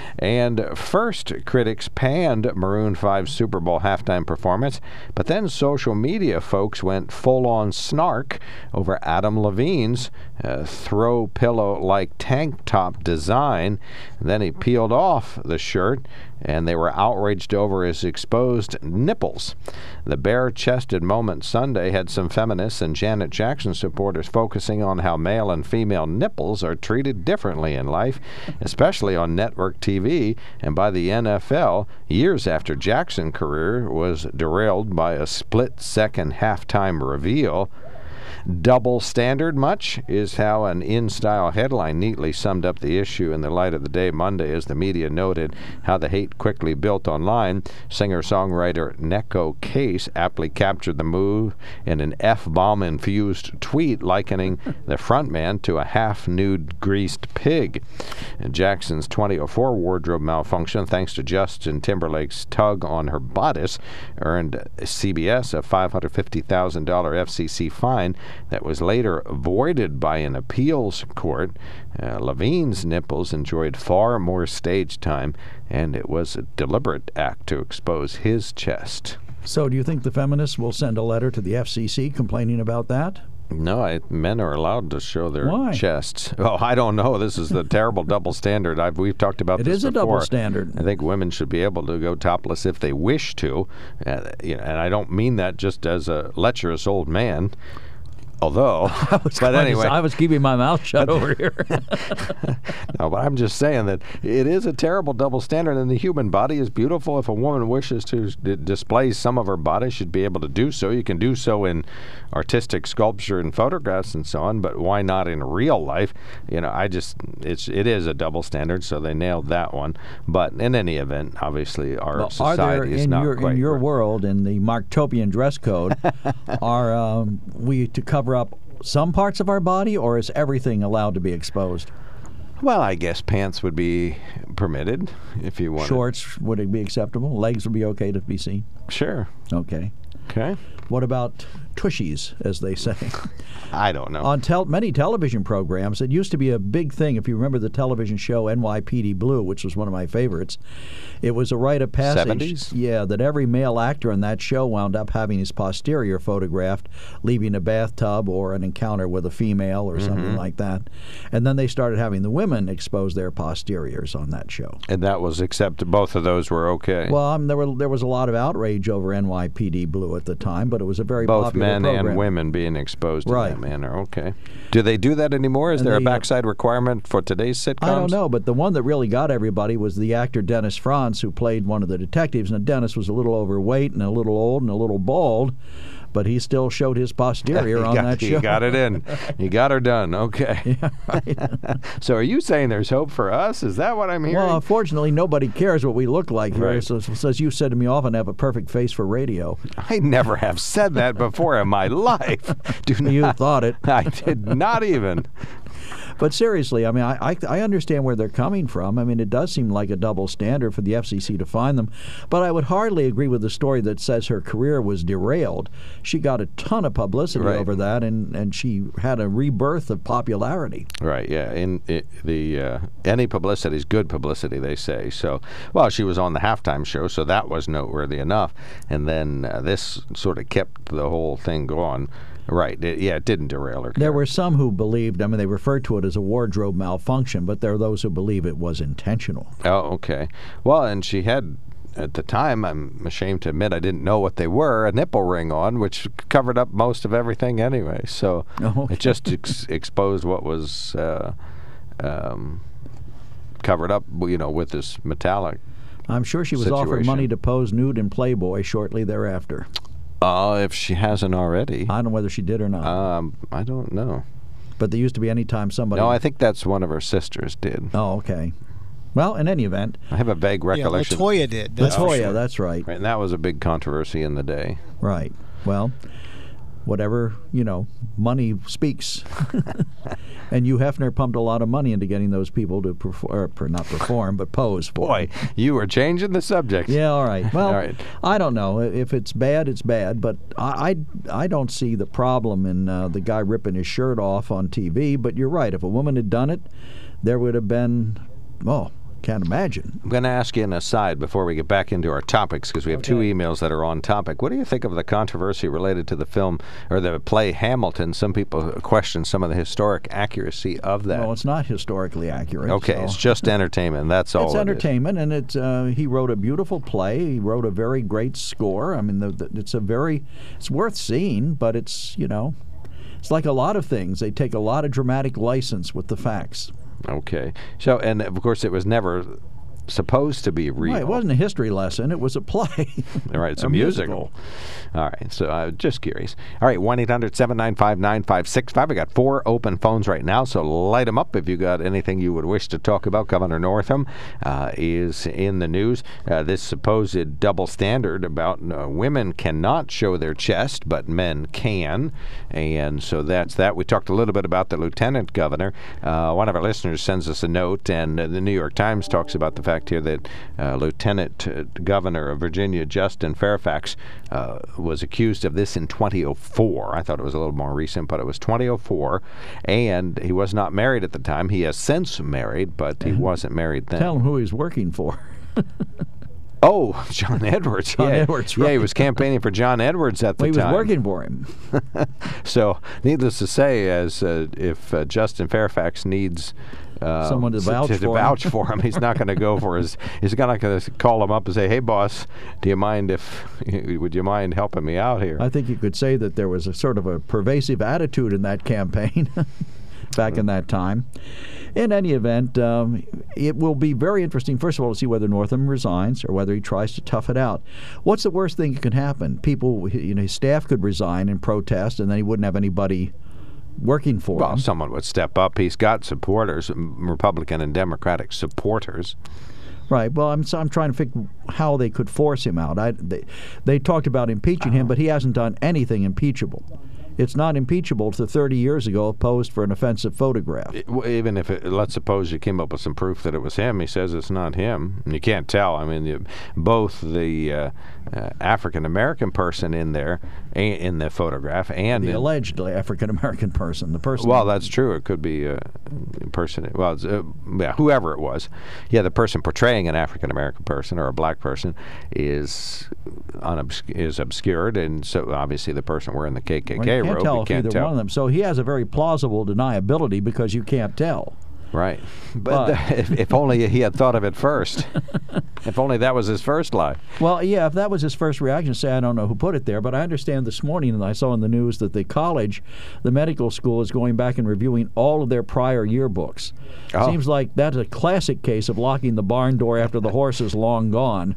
And first, critics panned Maroon five's Super Bowl halftime performance, but then social media folks went full-on snark over Adam Levine's uh, throw pillow-like tank top design. Then he peeled off the shirt, and they were outraged over his exposed nipples. The bare-chested moment Sunday had some feminists and Janet Jackson supporters focusing on how male and female nipples are treated differently in life, especially on network T V and by the N F L, years after Jackson's career was derailed by a split-second halftime reveal. Double standard much is how an in-style headline neatly summed up the issue in the light of the day Monday as the media noted how the hate quickly built online. Singer-songwriter Neko Case aptly captured the move in an F-bomb-infused tweet likening the frontman to a half-nude greased pig. And Jackson's twenty oh four wardrobe malfunction, thanks to Justin Timberlake's tug on her bodice, earned C B S a five hundred fifty thousand dollars F C C fine that was later voided by an appeals court. Uh, Levine's nipples enjoyed far more stage time, and it was a deliberate act to expose his chest. So do you think the feminists will send a letter to the F C C complaining about that? No, I, men are allowed to show their Why? chests. Oh, I don't know. This is the terrible double standard. I've, we've talked about It this is a before. double standard. I think women should be able to go topless if they wish to. Uh, you know, and I don't mean that just as a lecherous old man. Although, I was but going to anyway, say- I was keeping my mouth shut But- over here. no, but I'm just saying that it is a terrible double standard, and the human body is beautiful. If a woman wishes to s- d- display some of her body, she'd be able to do so. You can do so in artistic sculpture and photographs and so on, but why not in real life? You know, I just it's it is a double standard, so they nailed that one. But in any event, obviously our Well, are society there is in not your quite in your right. world in the Marktopian dress code are um, we to cover up some parts of our body, or is everything allowed to be exposed? Well, I guess pants would be permitted if you want. Shorts, would it be acceptable? Legs would be okay to be seen? Sure. Okay. Okay. What about tushies, as they say? I don't know. On tel- many television programs, it used to be a big thing. If you remember the television show N Y P D Blue, which was one of my favorites, it was a rite of passage. seventies? Yeah, that every male actor in that show wound up having his posterior photographed, leaving a bathtub or an encounter with a female or something Mhm. like that. And then they started having the women expose their posteriors on that show. And that was accepted. Both of those were okay. Well, um, there were there was a lot of outrage over N Y P D Blue at the time, but it was a very Both popular men program. and women being exposed Right. in that manner. Okay. Do they do that anymore? Is And there they, a uh, backside requirement for today's sitcoms? I don't know, but the one that really got everybody was the actor Dennis Franz, who played one of the detectives. And Dennis was a little overweight and a little old and a little bald, but he still showed his posterior You on got, that show. You got it in. You got her done. Okay. Yeah, right. So are you saying there's hope for us? Is that what I'm hearing? Well, unfortunately, nobody cares what we look like here. Right. So, so as you said to me, often have a perfect face for radio. I never have said that before in my life. Do You not, thought it. I did not even. But seriously, I mean, I, I I understand where they're coming from. I mean, it does seem like a double standard for the F C C to find them. But I would hardly agree with the story that says her career was derailed. She got a ton of publicity Right. over that, and, and she had a rebirth of popularity. Right, yeah. In it, the uh, any publicity is good publicity, they say. So, well, she was on the halftime show, so that was noteworthy enough. And then uh, this sort of kept the whole thing going. Right, it, yeah, it didn't derail her. There were some who believed, I mean, they referred to it as a wardrobe malfunction, but there are those who believe it was intentional. Oh, okay. Well, and she had, at the time, I'm ashamed to admit I didn't know what they were, a nipple ring on, which covered up most of everything anyway. So Okay. it just ex- exposed what was uh, um, covered up, you know, with this metallic. I'm sure she was offered Situation. money to pose nude in Playboy shortly thereafter. Uh, if she hasn't already. I don't know whether she did or not. Um, I don't know. But there used to be any time somebody... No, I think that's one of her sisters did. Oh, okay. Well, in any event... I have a vague recollection. Yeah, Latoya did. That's for Latoya, sure. that's right. Right, and that was a big controversy in the day. Right. Well, whatever, you know, money speaks. And Hugh Hefner pumped a lot of money into getting those people to perform, or not perform, but pose for Boy, him. you were changing the subject. Yeah, all right. Well, All right. I don't know. If it's bad, it's bad. But I, I, I don't see the problem in uh, the guy ripping his shirt off on T V. But you're right. If a woman had done it, there would have been, oh, can't imagine. I'm going to ask you an aside before we get back into our topics, because we have two emails that are on topic. What do you think of the controversy related to the film or the play Hamilton? Some people question some of the historic accuracy of that. Well, it's not historically accurate. Okay, so- it's just entertainment. That's all. It's it is. entertainment, and it's uh, he wrote a beautiful play. He wrote a very great score. I mean, the, the, it's a very it's worth seeing, but it's you know, it's like a lot of things. They take a lot of dramatic license with the facts. Okay. So, and of course, it was never supposed to be real. Right, it wasn't a history lesson. It was a play. All right, it's a, A musical. musical. All right, so uh, just curious. All right, one eight hundred seven nine five nine five six five. I got four open phones right now, so light them up if you got anything you would wish to talk about. Governor Northam uh, is in the news. Uh, this supposed double standard about uh, women cannot show their chest, but men can. And so that's that. We talked a little bit about the lieutenant governor. Uh, one of our listeners sends us a note, and uh, the New York Times talks about the fact here that uh, Lieutenant uh, Governor of Virginia, Justin Fairfax, uh, was accused of this in twenty oh four. I thought it was a little more recent, but it was twenty oh four, and he was not married at the time. He has since married, but he wasn't married then. Tell him who he's working for. Oh, John Edwards. John yeah. Edwards, Yeah, he right. was campaigning for John Edwards at the Well, he was time. working for him. So, needless to say, as uh, if uh, Justin Fairfax needs uh, Someone to vouch to, for him. vouch for him, he's not going to go for his. He's not going to call him up and say, "Hey, boss, do you mind if would you mind helping me out here?" I think you could say that there was a sort of a pervasive attitude in that campaign back in that time. In any event, um, it will be very interesting, first of all, to see whether Northam resigns or whether he tries to tough it out. What's the worst thing that can happen? People, you know, his staff could resign and protest, and then he wouldn't have anybody working for Well, him. someone would step up. He's got supporters, m- Republican and Democratic supporters. Right. Well, I'm so I'm trying to figure how they could force him out. I, they, they talked about impeaching him, but he hasn't done anything impeachable. It's not impeachable to thirty years ago posed for an offensive photograph. It- w- even if, it, let's suppose you came up with some proof that it was him, he says it's not him. And you can't tell. I mean, you, both the uh, uh, African-American person in there, a, in the photograph, and The in, allegedly African-American person, the person. well, that's true. It could be a person. Well, it's, uh, yeah, whoever it was. Yeah, the person portraying an African American person or a black person is unobs- is obscured, and so obviously the person wearing the K K Well, K you can't robe, tell you if can't either tell. one of them. So he has a very plausible deniability because you can't tell. Right. But, But- the, if, if only he had thought of it first. If only that was his first lie. Well, yeah, if that was his first reaction, say, I don't know who put it there, but I understand this morning, and I saw in the news that the college, the medical school, is going back and reviewing all of their prior yearbooks. Oh. Seems like that's a classic case of locking the barn door after the horse is long gone.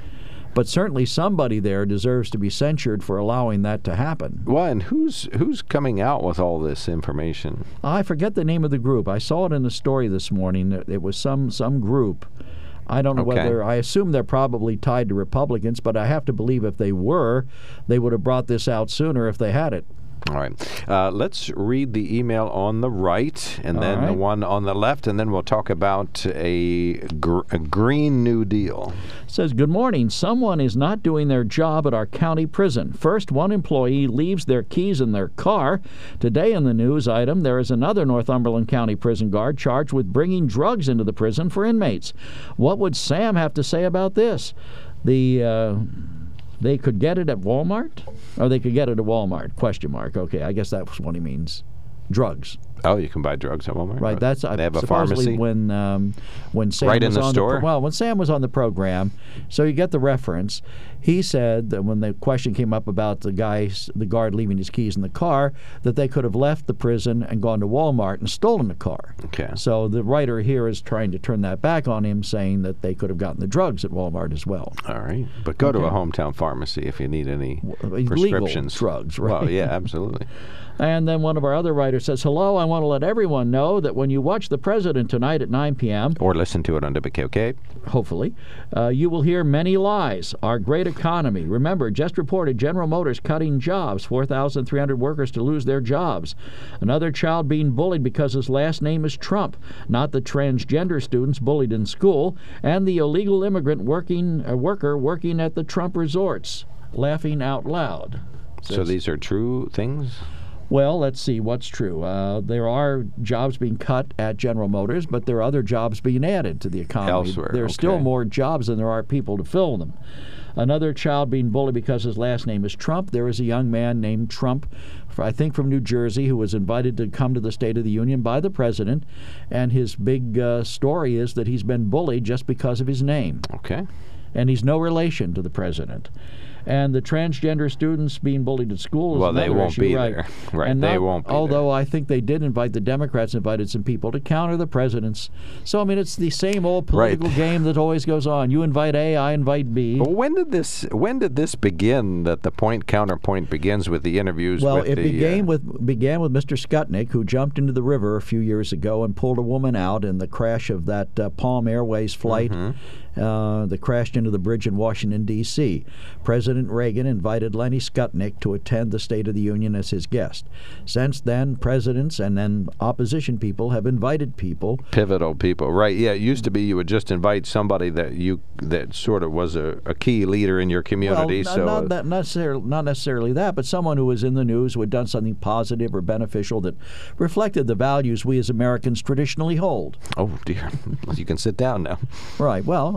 But certainly somebody there deserves to be censured for allowing that to happen. Well, and who's who's coming out with all this information? I forget the name of the group. I saw it in a story this morning. It was some some group. I don't know Okay. whether, I assume they're probably tied to Republicans, but I have to believe if they were, they would have brought this out sooner if they had it. All right. Uh, let's read the email on the right and All then the right. one on the left, and then we'll talk about a, gr- a Green New Deal. It says, good morning. Someone is not doing their job at our county prison. First, one employee leaves their keys in their car. Today in the news item, there is another Northumberland County prison guard charged with bringing drugs into the prison for inmates. What would Sam have to say about this? The... Uh, They could get it at Walmart? Or they could get it at Walmart? Question mark. Okay, I guess that's what he means. Drugs. Oh, you can buy drugs at Walmart? Right, that's They have a supposedly pharmacy? when um, when Sam Right in was the on store? The, well, when Sam was on the program, so you get the reference. He said that when the question came up about the guy, the guard leaving his keys in the car, that they could have left the prison and gone to Walmart and stolen the car. Okay. So the writer here is trying to turn that back on him, saying that they could have gotten the drugs at Walmart as well. All right. But go to a Okay. hometown pharmacy if you need any Legal prescriptions. drugs, right? Well, yeah, absolutely. And then one of our other writers says, hello, I want to let everyone know that when you watch the president tonight at nine p.m., Or listen to it on W K O K. hopefully, uh, you will hear many lies. Our great economy. Remember, just reported General Motors cutting jobs, four thousand three hundred workers to lose their jobs. Another child being bullied because his last name is Trump, not the transgender students bullied in school, and the illegal immigrant working uh, worker working at the Trump resorts, laughing out loud. So these are true things? Well, let's see what's true. Uh, there are jobs being cut at General Motors, but there are other jobs being added to the economy. Elsewhere, There are okay. still more jobs than there are people to fill them. Another child being bullied because his last name is Trump. There is a young man named Trump, I think from New Jersey, who was invited to come to the State of the Union by the president, and his big uh, story is that he's been bullied just because of his name. Okay. And he's no relation to the president. And the transgender students being bullied at school is Well, they another won't issue, be right. there. Right, And they not- won't be Although I think they did invite, the Democrats invited some people to counter the president's. So, I mean, it's the same old political Right. game that always goes on. You invite A, I invite B. Well, when did this when did this begin, that the point counterpoint begins with the interviews Well, with it the... began uh, with began with Mister Skutnik, who jumped into the river a few years ago and pulled a woman out in the crash of that uh, Palm Airways flight Mm-hmm. uh, that crashed into the bridge in Washington, D C President Reagan invited Lenny Skutnik to attend the State of the Union as his guest. Since then, presidents and then opposition people have invited people. Pivotal people, right? Yeah, it used to be you would just invite somebody that you that sort of was a, a key leader in your community. Well, so not, uh, that necessarily, not necessarily that, but someone who was in the news who had done something positive or beneficial that reflected the values we as Americans traditionally hold. oh dear, you can sit down now. Right. Well,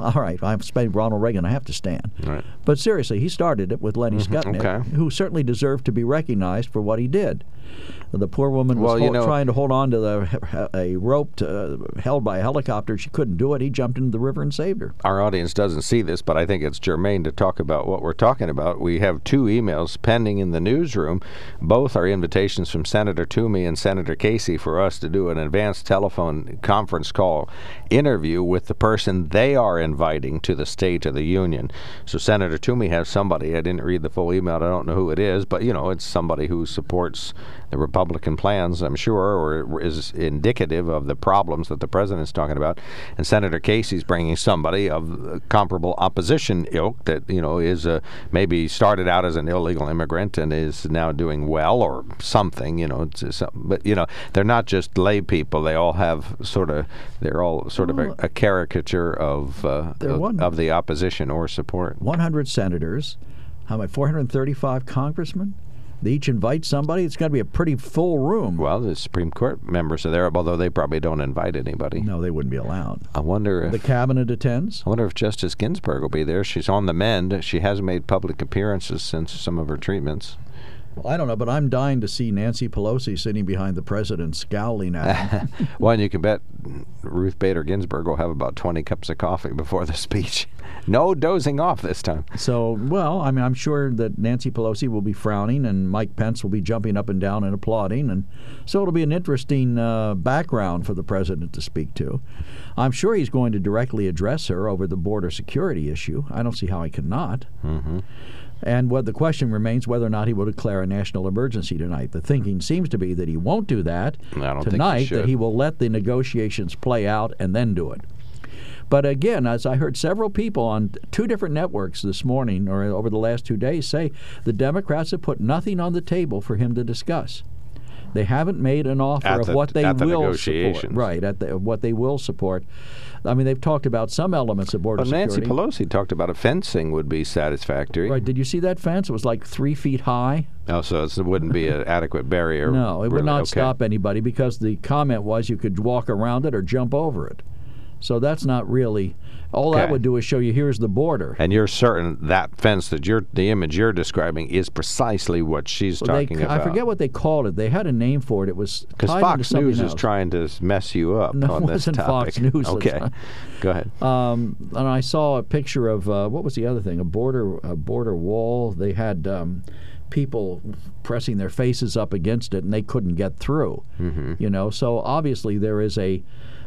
all right, I'm spending Ronald Reagan, I have to stand. Right. But seriously, he started it with Lenny Mm-hmm. Skutnik, Okay. who certainly deserved to be recognized for what he did. The poor woman was Well, you hol- know- trying to hold on to the, a rope to, uh, held by a helicopter. She couldn't do it. He jumped into the river and saved her. Our audience doesn't see this, but I think it's germane to talk about what we're talking about. We have two emails pending in the newsroom. Both are invitations from Senator Toomey and Senator Casey for us to do an advanced telephone conference call interview with the person they are inviting to the State of the Union. So Senator Toomey has somebody, I didn't read the full email, I don't know who it is, but, you know, it's somebody who supports the Republican plans, I'm sure, or is indicative of the problems that the president's talking about. And Senator Casey's bringing somebody of comparable opposition ilk that, you know, is a, maybe started out as an illegal immigrant and is now doing well or something, you know. It's some, but, you know, they're not just lay people. They all have sort of, they're all sort of a, a caricature of, uh, of, one- of the opposition or support. one hundred senators, how many, four hundred thirty-five congressmen? They each invite somebody. It's got to be a pretty full room. Well, the Supreme Court members are there, although they probably don't invite anybody. No, they wouldn't be allowed. I wonder if The cabinet attends. I wonder if Justice Ginsburg will be there. She's on the mend. She hasn't made public appearances since some of her treatments. Well, I don't know, but I'm dying to see Nancy Pelosi sitting behind the president, scowling at him. Well, and you can bet Ruth Bader Ginsburg will have about twenty cups of coffee before the speech. No dozing off this time. So, well, I mean, I'm sure that Nancy Pelosi will be frowning and Mike Pence will be jumping up and down and applauding. And so it'll be an interesting uh, background for the president to speak to. I'm sure he's going to directly address her over the border security issue. I don't see how he cannot. Mm-hmm. And what the question remains whether or not he will declare a national emergency tonight. The thinking seems to be that he won't do that I don't think he tonight, should. that he will let the negotiations play out and then do it. But again, as I heard several people on two different networks this morning or over the last two days say, the Democrats have put nothing on the table for him to discuss. They haven't made an offer At of the- what they at the will negotiations. support. Right, at the, what they will support. I mean, they've talked about some elements of border But Nancy security. Pelosi talked about a fencing would be satisfactory. Right, did you see that fence? It was like three feet high. Oh, so it's- it wouldn't be an adequate barrier. No, it would really. not Okay. stop anybody because the comment was you could walk around it or jump over it. So that's not really. All that Okay. would do is show you here's the border. And you're certain that fence that you're, the image you're describing, is precisely what she's Well, they- talking about. I forget what they called it. They had a name for it. It was Because tied into Fox something News else. is trying to mess you up No, on it this wasn't topic. Fox News. Okay, go ahead. Um, and I saw a picture of uh, what was the other thing? A border, a border wall. They had um, people pressing their faces up against it, and they couldn't get through. Mm-hmm. You know, so obviously there is a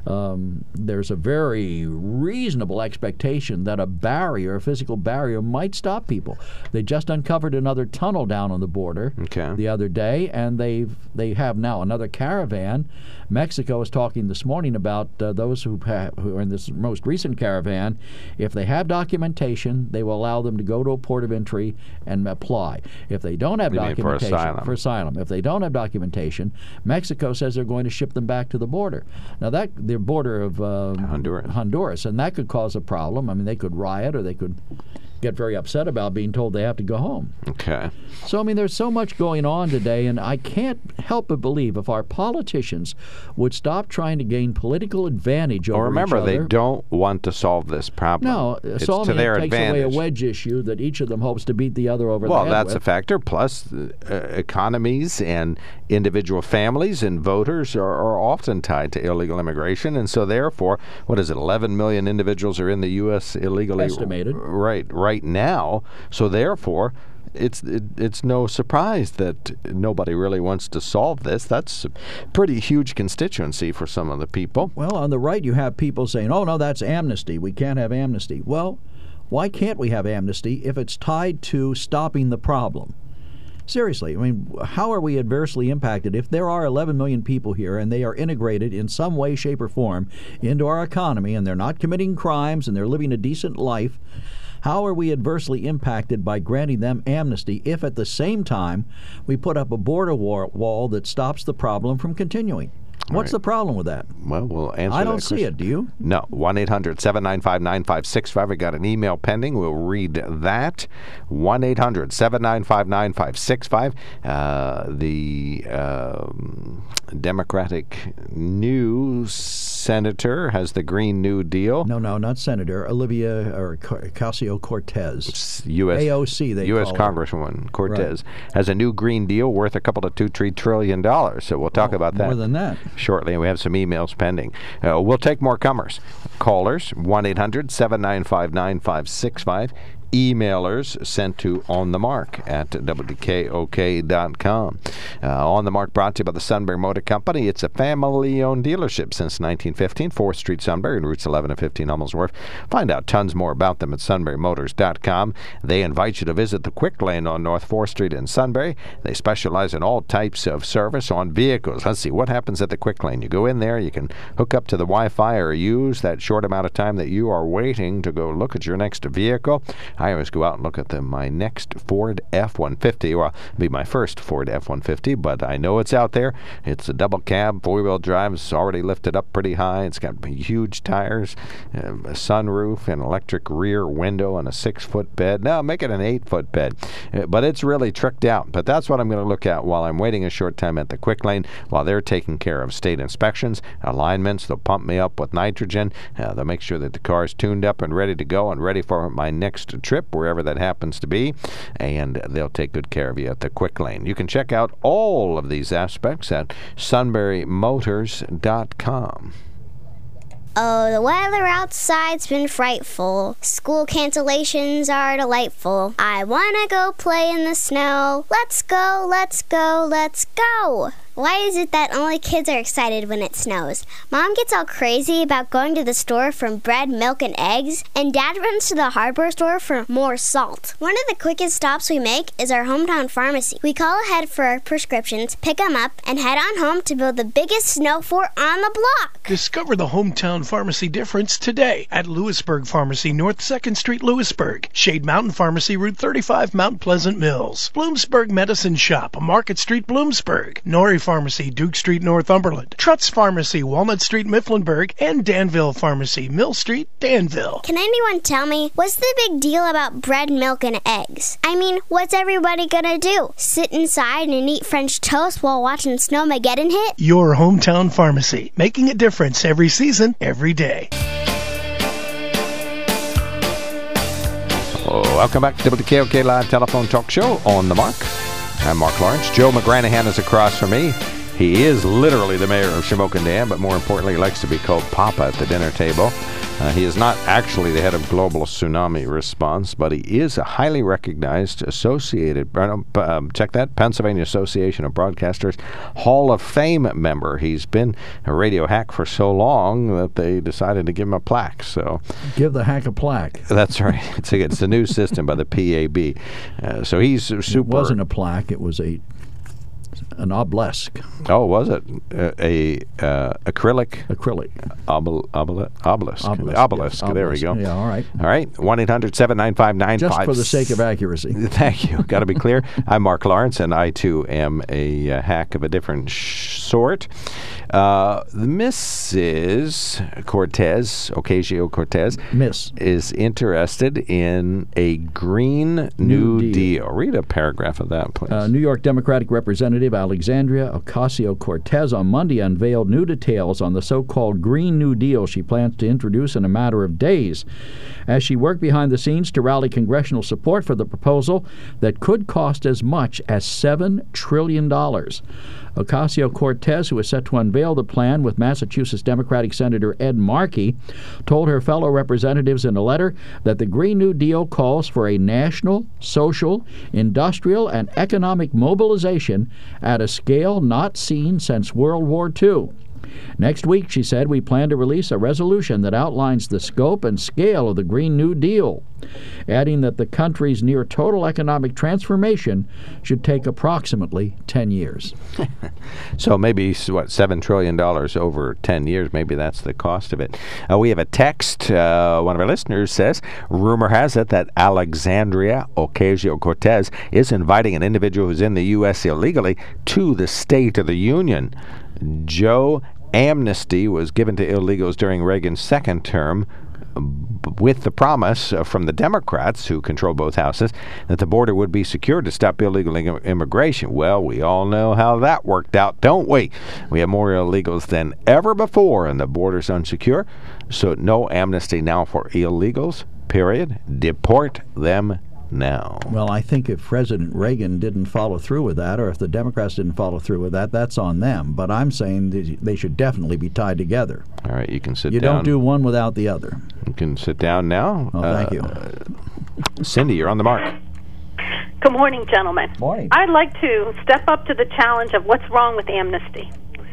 um, there's a very reasonable expectation that a barrier, a physical barrier, might stop people. They just uncovered another tunnel down on the border Okay. the other day, and they've they have now another caravan. Mexico is talking this morning about uh, those who, ha- who are in this most recent caravan. If they have documentation, they will allow them to go to a port of entry and apply. If they don't have You mean for documentation, asylum. for asylum, if they don't have documentation, Mexico says they're going to ship them back to the border. Now that the border of um, Honduras. Honduras, and that could cause a problem. I mean, they could riot or they could get very upset about being told they have to go home. Okay. So, I mean, there's so much going on today, and I can't help but believe if our politicians would stop trying to gain political advantage over Well, remember, each other. they don't want to solve this problem. No, it's solving to their it takes advantage. away a wedge issue that each of them hopes to beat the other over Well, the head that's with. a factor. Plus, uh, economies and individual families and voters are, are often tied to illegal immigration, and so therefore, what is it? eleven million individuals are in the U S illegally Estimated. Right, right now. So therefore, it's it, it's no surprise that nobody really wants to solve this. That's a pretty huge constituency for some of the people. Well, on the right, you have people saying, oh, no, that's amnesty. We can't have amnesty. Well, why can't we have amnesty if it's tied to stopping the problem? Seriously, I mean, how are we adversely impacted if there are eleven million people here and they are integrated in some way, shape, or form into our economy and they're not committing crimes and they're living a decent life? How are we adversely impacted by granting them amnesty if at the same time we put up a border war- wall that stops the problem from continuing? What's Right. the problem with that? Well, we'll answer I don't that see question. it. Do you? No. one eight hundred seven nine five nine five six five. We got an email pending. We'll read that. one eight hundred seven nine five nine five six five. Uh, the um Democratic News senator has the Green New Deal. No, no, not senator. Olivia or Ocasio-Cortez. U S A O C, they U S call Congresswoman Cortez Right. has a new Green Deal worth a couple of two, three trillion dollars. So we'll talk Oh, about that more than that. shortly. We have some emails pending. Uh, we'll take more comers. Callers, one eight hundred seven nine five nine five six five. Emailers sent to onthemark at W K O K dot com. Uh, On the Mark brought to you by the Sunbury Motor Company. It's a family-owned dealership since nineteen fifteen, fourth Street, Sunbury, and routes eleven and fifteen, Hummels Wharf. Find out tons more about them at sunbury motors dot com. They invite you to visit the Quick Lane on North fourth Street in Sunbury. They specialize in all types of service on vehicles. Let's see, what happens at the Quick Lane? You go in there, you can hook up to the Wi-Fi or use that short amount of time that you are waiting to go look at your next vehicle. I always go out and look at the, my next Ford F one fifty. Well, it'll be my first Ford F one fifty, but I know it's out there. It's a double cab, four-wheel drive. It's already lifted up pretty high. It's got huge tires, uh, a sunroof, an electric rear window, and a six-foot bed. Now, make it an eight-foot bed. Uh, but it's really tricked out. But that's what I'm going to look at while I'm waiting a short time at the Quick Lane, while they're taking care of state inspections, alignments. They'll pump me up with nitrogen. Uh, they'll make sure that the car's tuned up and ready to go and ready for my next trip, wherever that happens to be, and they'll take good care of you at the Quick Lane. You can check out all of these aspects at sunbury motors dot com. Oh, the weather outside's been frightful. School cancellations are delightful. I wanna go play in the snow. Let's go, let's go, let's go. Why is it that only kids are excited when it snows? Mom gets all crazy about going to the store for bread, milk, and eggs, and Dad runs to the hardware store for more salt. One of the quickest stops we make is our hometown pharmacy. We call ahead for our prescriptions, pick them up, and head on home to build the biggest snow fort on the block. Discover the hometown pharmacy difference today at Lewisburg Pharmacy, North second Street, Lewisburg. Shade Mountain Pharmacy, Route thirty-five, Mount Pleasant Mills. Bloomsburg Medicine Shop, Market Street, Bloomsburg. Nori Pharmacy, Duke Street, Northumberland. Trutz Pharmacy, Walnut Street, Mifflinburg. And Danville Pharmacy, Mill Street, Danville. Can anyone tell me, what's the big deal about bread, milk, and eggs? I mean, what's everybody gonna do? Sit inside and eat French toast while watching Snowmageddon hit? Your hometown pharmacy, making a difference every season, every day. Oh, welcome back to W K O K Live Telephone Talk Show on the Mark. I'm Mark Lawrence. Joe McGranahan is across from me. He is literally the mayor of Shamokin Dam, but more importantly, he likes to be called Papa at the dinner table. Uh, he is not actually the head of Global Tsunami Response, but he is a highly recognized associated, um, check that, Pennsylvania Association of Broadcasters Hall of Fame member. He's been a radio hack for so long that they decided to give him a plaque. So give the hack a plaque. That's right. It's a, it's a new system by the P A B. Uh, so he's super. It wasn't a plaque. It was a an obelisk. Oh, was it a, a uh, acrylic? Acrylic. Obel, obel, obelisk. Obelisk. Obelisk. Yes, There obelisk. we go. Yeah, all right. All right. one eight hundred seven nine five nine five. Just for the sake of accuracy. Thank you. Got to be clear. I'm Mark Lawrence, and I, too, am a uh, hack of a different sh- sort. Uh, Missus Cortez, Ocasio-Cortez, Miss. is interested in a Green New, New Deal. Deal. Read a paragraph of that, please. Uh, New York Democratic Representative Alexandria Ocasio-Cortez on Monday unveiled new details on the so-called Green New Deal she plans to introduce in a matter of days, as she worked behind the scenes to rally congressional support for the proposal that could cost as much as seven trillion dollars. Ocasio-Cortez, who is set to unveil the plan with Massachusetts Democratic Senator Ed Markey, told her fellow representatives in a letter that the Green New Deal calls for a national, social, industrial, and economic mobilization at a scale not seen since World War Two. Next week, she said, we plan to release a resolution that outlines the scope and scale of the Green New Deal, adding that the country's near total economic transformation should take approximately ten years. So maybe, what, seven trillion dollars over ten years, maybe that's the cost of it. Uh, we have a text. Uh, one of our listeners says, rumor has it that Alexandria Ocasio-Cortez is inviting an individual who's in the U S illegally to the State of the Union. Joe amnesty was given to illegals during Reagan's second term. with the promise uh, from the Democrats, who control both houses, that the border would be secure to stop illegal im- immigration. Well, we all know how that worked out, don't we? We have more illegals than ever before, and the border's unsecure. So no amnesty now for illegals, period. Deport them now. Well, I think if President Reagan didn't follow through with that, or if the Democrats didn't follow through with that, that's on them. But I'm saying they should definitely be tied together. All right, you can sit you down. You don't do one without the other. You can sit down now. Oh, thank uh, you. Cindy, you're on the mark. Good morning, gentlemen. Morning. I'd like to step up to the challenge of what's wrong with amnesty.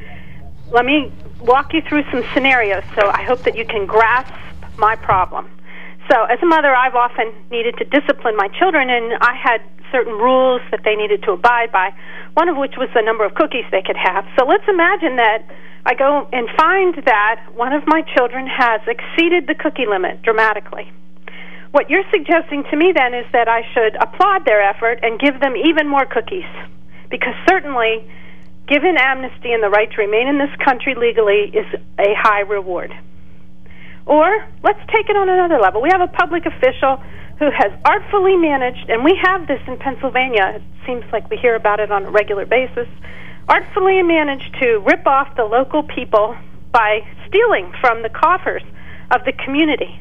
Let me walk you through some scenarios so I hope that you can grasp my problem. So as a mother, I've often needed to discipline my children, and I had certain rules that they needed to abide by, one of which was the number of cookies they could have. So let's imagine that I go and find that one of my children has exceeded the cookie limit dramatically. What you're suggesting to me then is that I should applaud their effort and give them even more cookies, because certainly given amnesty and the right to remain in this country legally is a high reward. Or let's take it on another level. We have a public official who has artfully managed, and we have this in Pennsylvania, it seems like we hear about it on a regular basis, artfully managed to rip off the local people by stealing from the coffers of the community.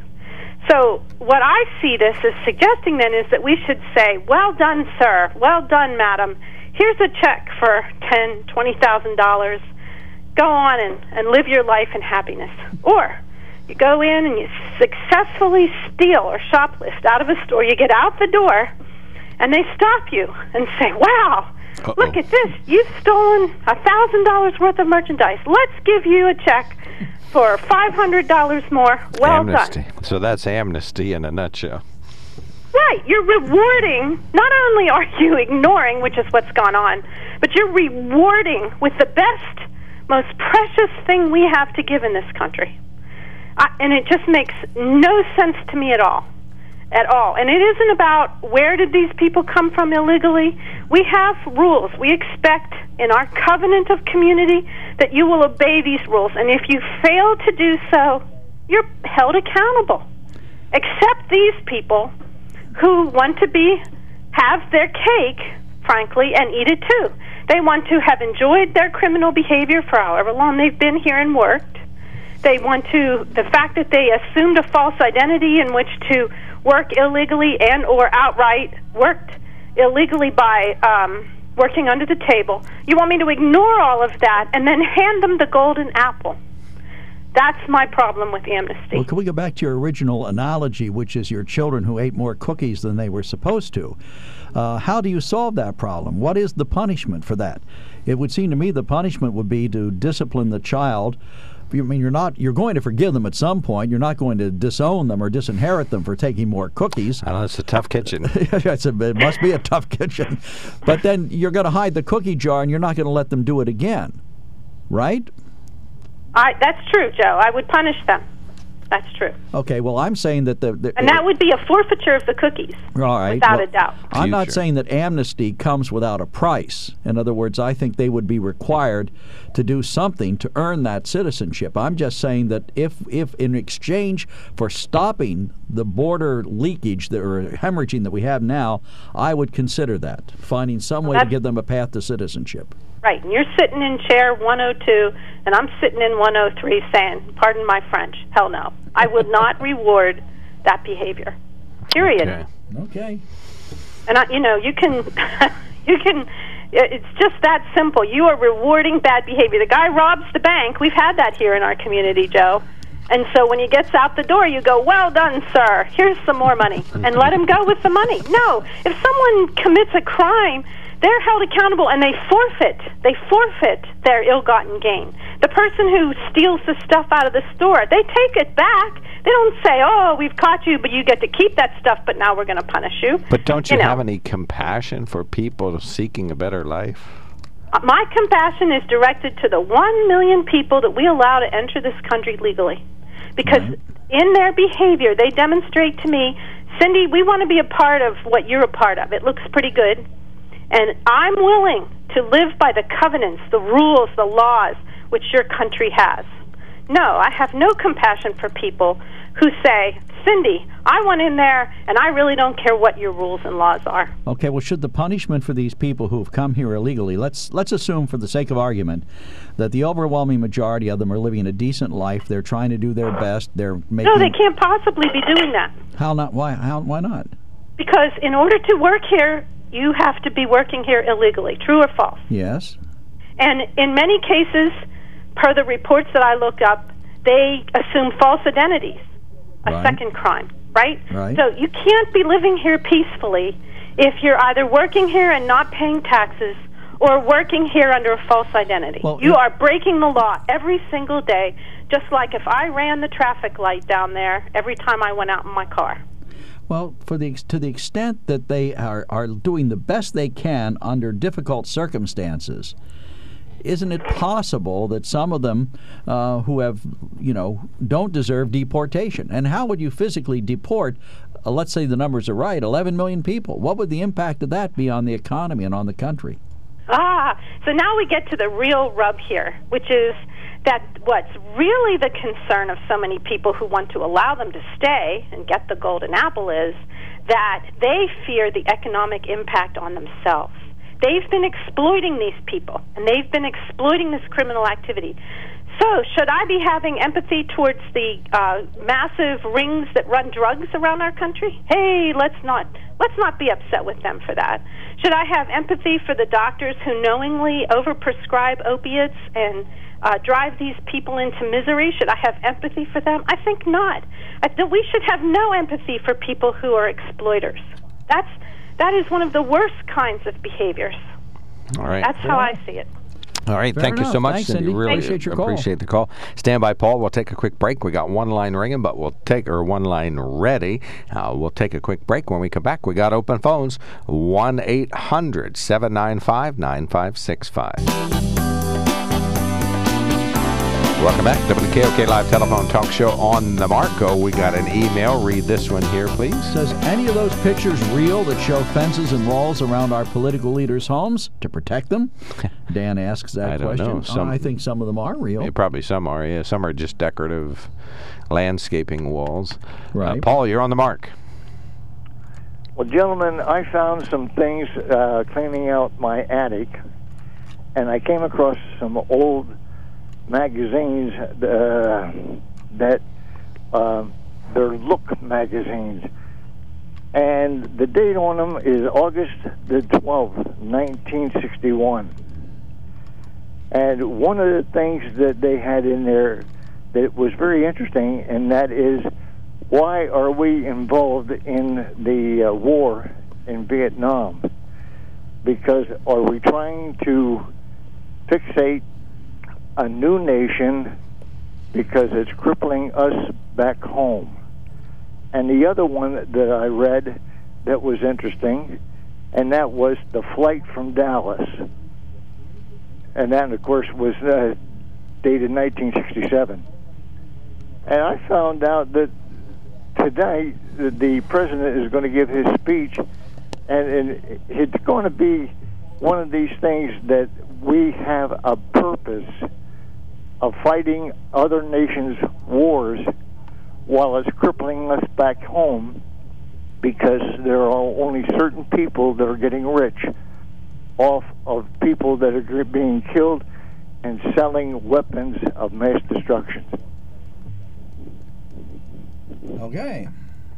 So what I see this as suggesting then is that we should say, well done, sir, well done, madam, here's a check for ten thousand dollars, twenty thousand dollars, go on and, and live your life in happiness. Or you go in and you successfully steal or shoplift out of a store. You get out the door, and they stop you and say, wow, Uh-oh. Look at this. You've stolen one thousand dollars worth of merchandise. Let's give you a check for five hundred dollars more. Well amnesty. done. So that's amnesty in a nutshell. Right. You're rewarding. Not only are you ignoring, which is what's gone on, but you're rewarding with the best, most precious thing we have to give in this country. I, and it just makes no sense to me at all, at all. And it isn't about where did these people come from illegally. We have rules. We expect in our covenant of community that you will obey these rules. And if you fail to do so, you're held accountable. Except these people who want to be have their cake, frankly, and eat it too. They want to have enjoyed their criminal behavior for however long they've been here and worked. They want to, the fact that they assumed a false identity in which to work illegally and or outright worked illegally by um, working under the table. You want me to ignore all of that and then hand them the golden apple. That's my problem with amnesty. Well, can we go back to your original analogy, which is your children who ate more cookies than they were supposed to? Uh, how do you solve that problem? What is the punishment for that? It would seem to me the punishment would be to discipline the child. I mean, you're not. You're going to forgive them at some point. You're not going to disown them or disinherit them for taking more cookies. I know it's a tough kitchen. It's a, it must be a tough kitchen. But then you're going to hide the cookie jar, and you're not going to let them do it again, right? I, that's true, Joe. I would punish them. That's true. Okay, well, I'm saying that the... the and that would be a forfeiture of the cookies. All right. Without well, a doubt. I'm Future. not saying that amnesty comes without a price. In other words, I think they would be required to do something to earn that citizenship. I'm just saying that if, if in exchange for stopping the border leakage that, or hemorrhaging that we have now, I would consider that, finding some way well, to give them a path to citizenship. Right, and you're sitting in chair one oh two, and I'm sitting in one oh three saying, pardon my French, hell no. I would not reward that behavior, period. Okay. Okay. And, I, you know, you can, you can, it's just that simple. You are rewarding bad behavior. The guy robs the bank. We've had that here in our community, Joe. And so when he gets out the door, you go, well done, sir. Here's some more money. And let him go with the money. No, if someone commits a crime, they're held accountable, and they forfeit. They forfeit their ill-gotten gain. The person who steals the stuff out of the store, they take it back. They don't say, oh, we've caught you, but you get to keep that stuff, but now we're going to punish you. But don't you, you know. have any compassion for people seeking a better life? Uh, my compassion is directed to the one million people that we allow to enter this country legally. Because right. in their behavior, they demonstrate to me, Cindy, we want to be a part of what you're a part of. It looks pretty good. And I'm willing to live by the covenants, the rules, the laws which your country has. No, I have no compassion for people who say, Cindy, I went in there, and I really don't care what your rules and laws are. Okay, well, should the punishment for these people who have come here illegally, let's let's assume for the sake of argument that the overwhelming majority of them are living a decent life, they're trying to do their best, they're making... No, they can't possibly be doing that. How not? Why, how, why not? Because in order to work here, you have to be working here illegally, true or false? Yes. And in many cases, per the reports that I looked up, they assume false identities, a right. second crime, right? Right. So you can't be living here peacefully if you're either working here and not paying taxes or working here under a false identity. Well, you it, are breaking the law every single day, just like if I ran the traffic light down there every time I went out in my car. Well, for the to the extent that they are, are doing the best they can under difficult circumstances, isn't it possible that some of them uh, who have, you know, don't deserve deportation? And how would you physically deport, uh, let's say the numbers are right, eleven million people? What would the impact of that be on the economy and on the country? Ah, so now we get to the real rub here, which is that what's really the concern of so many people who want to allow them to stay and get the golden apple is that they fear the economic impact on themselves. They've been exploiting these people, and they've been exploiting this criminal activity. So, should I be having empathy towards the uh, massive rings that run drugs around our country? Hey, let's not let's not be upset with them for that. Should I have empathy for the doctors who knowingly overprescribe opiates and uh, drive these people into misery? Should I have empathy for them? I think not. I th- we should have no empathy for people who are exploiters. That's that is one of the worst kinds of behaviors. All right. That's how I see it. All right. Fair Thank enough. you so much, Thanks, Cindy. Cindy. Really Appreciate your call. appreciate the call. Stand by, Paul. We'll take a quick break. We got one line ringing, but we'll take or one line ready. Uh, we'll take a quick break. When we come back, we got open phones. one eight hundred seven nine five nine five six five. Welcome back. W K O K Live Telephone Talk Show on the Mark. Oh, we got an email. Read this one here, please. Says, any of those pictures real that show fences and walls around our political leaders' homes to protect them? Dan asks that I don't question. know. Some, oh, I think some of them are real. Yeah, probably some are, yeah. Some are just decorative landscaping walls. Right. Uh, Paul, you're on the Mark. Well, gentlemen, I found some things uh, cleaning out my attic, and I came across some old magazines uh, that uh, they're Look magazines, and the date on them is August the twelfth, nineteen sixty-one. And one of the things that they had in there that was very interesting, and that is, why are we involved in the uh, war in Vietnam? Because are we trying to fixate a new nation because it's crippling us back home? And the other one that I read that was interesting, and that was the flight from Dallas. And that, of course, was uh, dated nineteen sixty-seven. And I found out that today the, the president is going to give his speech, and, and it's going to be one of these things that we have a purpose of fighting other nations' wars while it's crippling us back home, because there are only certain people that are getting rich off of people that are being killed and selling weapons of mass destruction. Okay.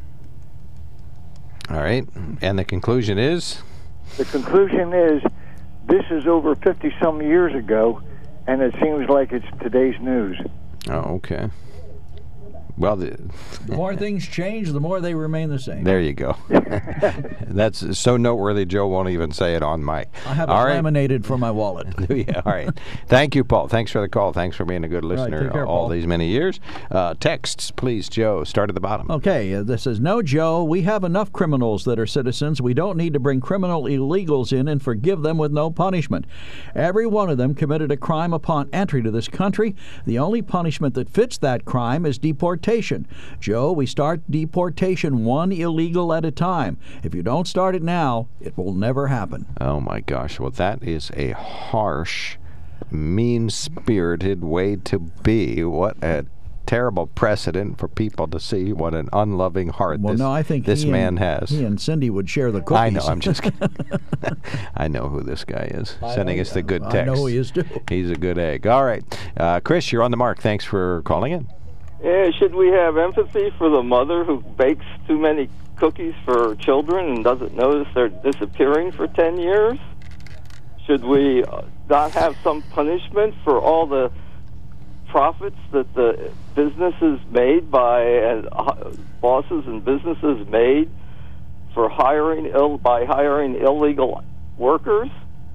All right. And the conclusion is? The conclusion is, this is over fifty-some years ago, and it seems like it's today's news. Oh, okay. Well, the, the more things change, the more they remain the same. There you go. That's so noteworthy, Joe won't even say it on mic. I have all it right. laminated for my wallet. Yeah, all right. Thank you, Paul. Thanks for the call. Thanks for being a good listener all, right, care, all Paul. these many years. Uh, texts, please, Joe. Start at the bottom. Okay, uh, this says, no, Joe, we have enough criminals that are citizens. We don't need to bring criminal illegals in and forgive them with no punishment. Every one of them committed a crime upon entry to this country. The only punishment that fits that crime is deportation. Joe, we start deportation one illegal at a time. If you don't start it now, it will never happen. Oh, my gosh. Well, that is a harsh, mean-spirited way to be. What a terrible precedent for people to see what an unloving heart Well, this, no, I think this he man and, has. He and Cindy would share the cookies. I know, I'm just kidding. I know who this guy is, I sending know, us the good I text. know who he is, too. He's a good egg. All right. Uh, Chris, you're on the mark. Thanks for calling in. Yeah, should we have empathy for the mother who bakes too many cookies for her children and doesn't notice they're disappearing for ten years? Should we not have some punishment for all the profits that the businesses made by uh, bosses and businesses made for hiring ill by hiring illegal workers?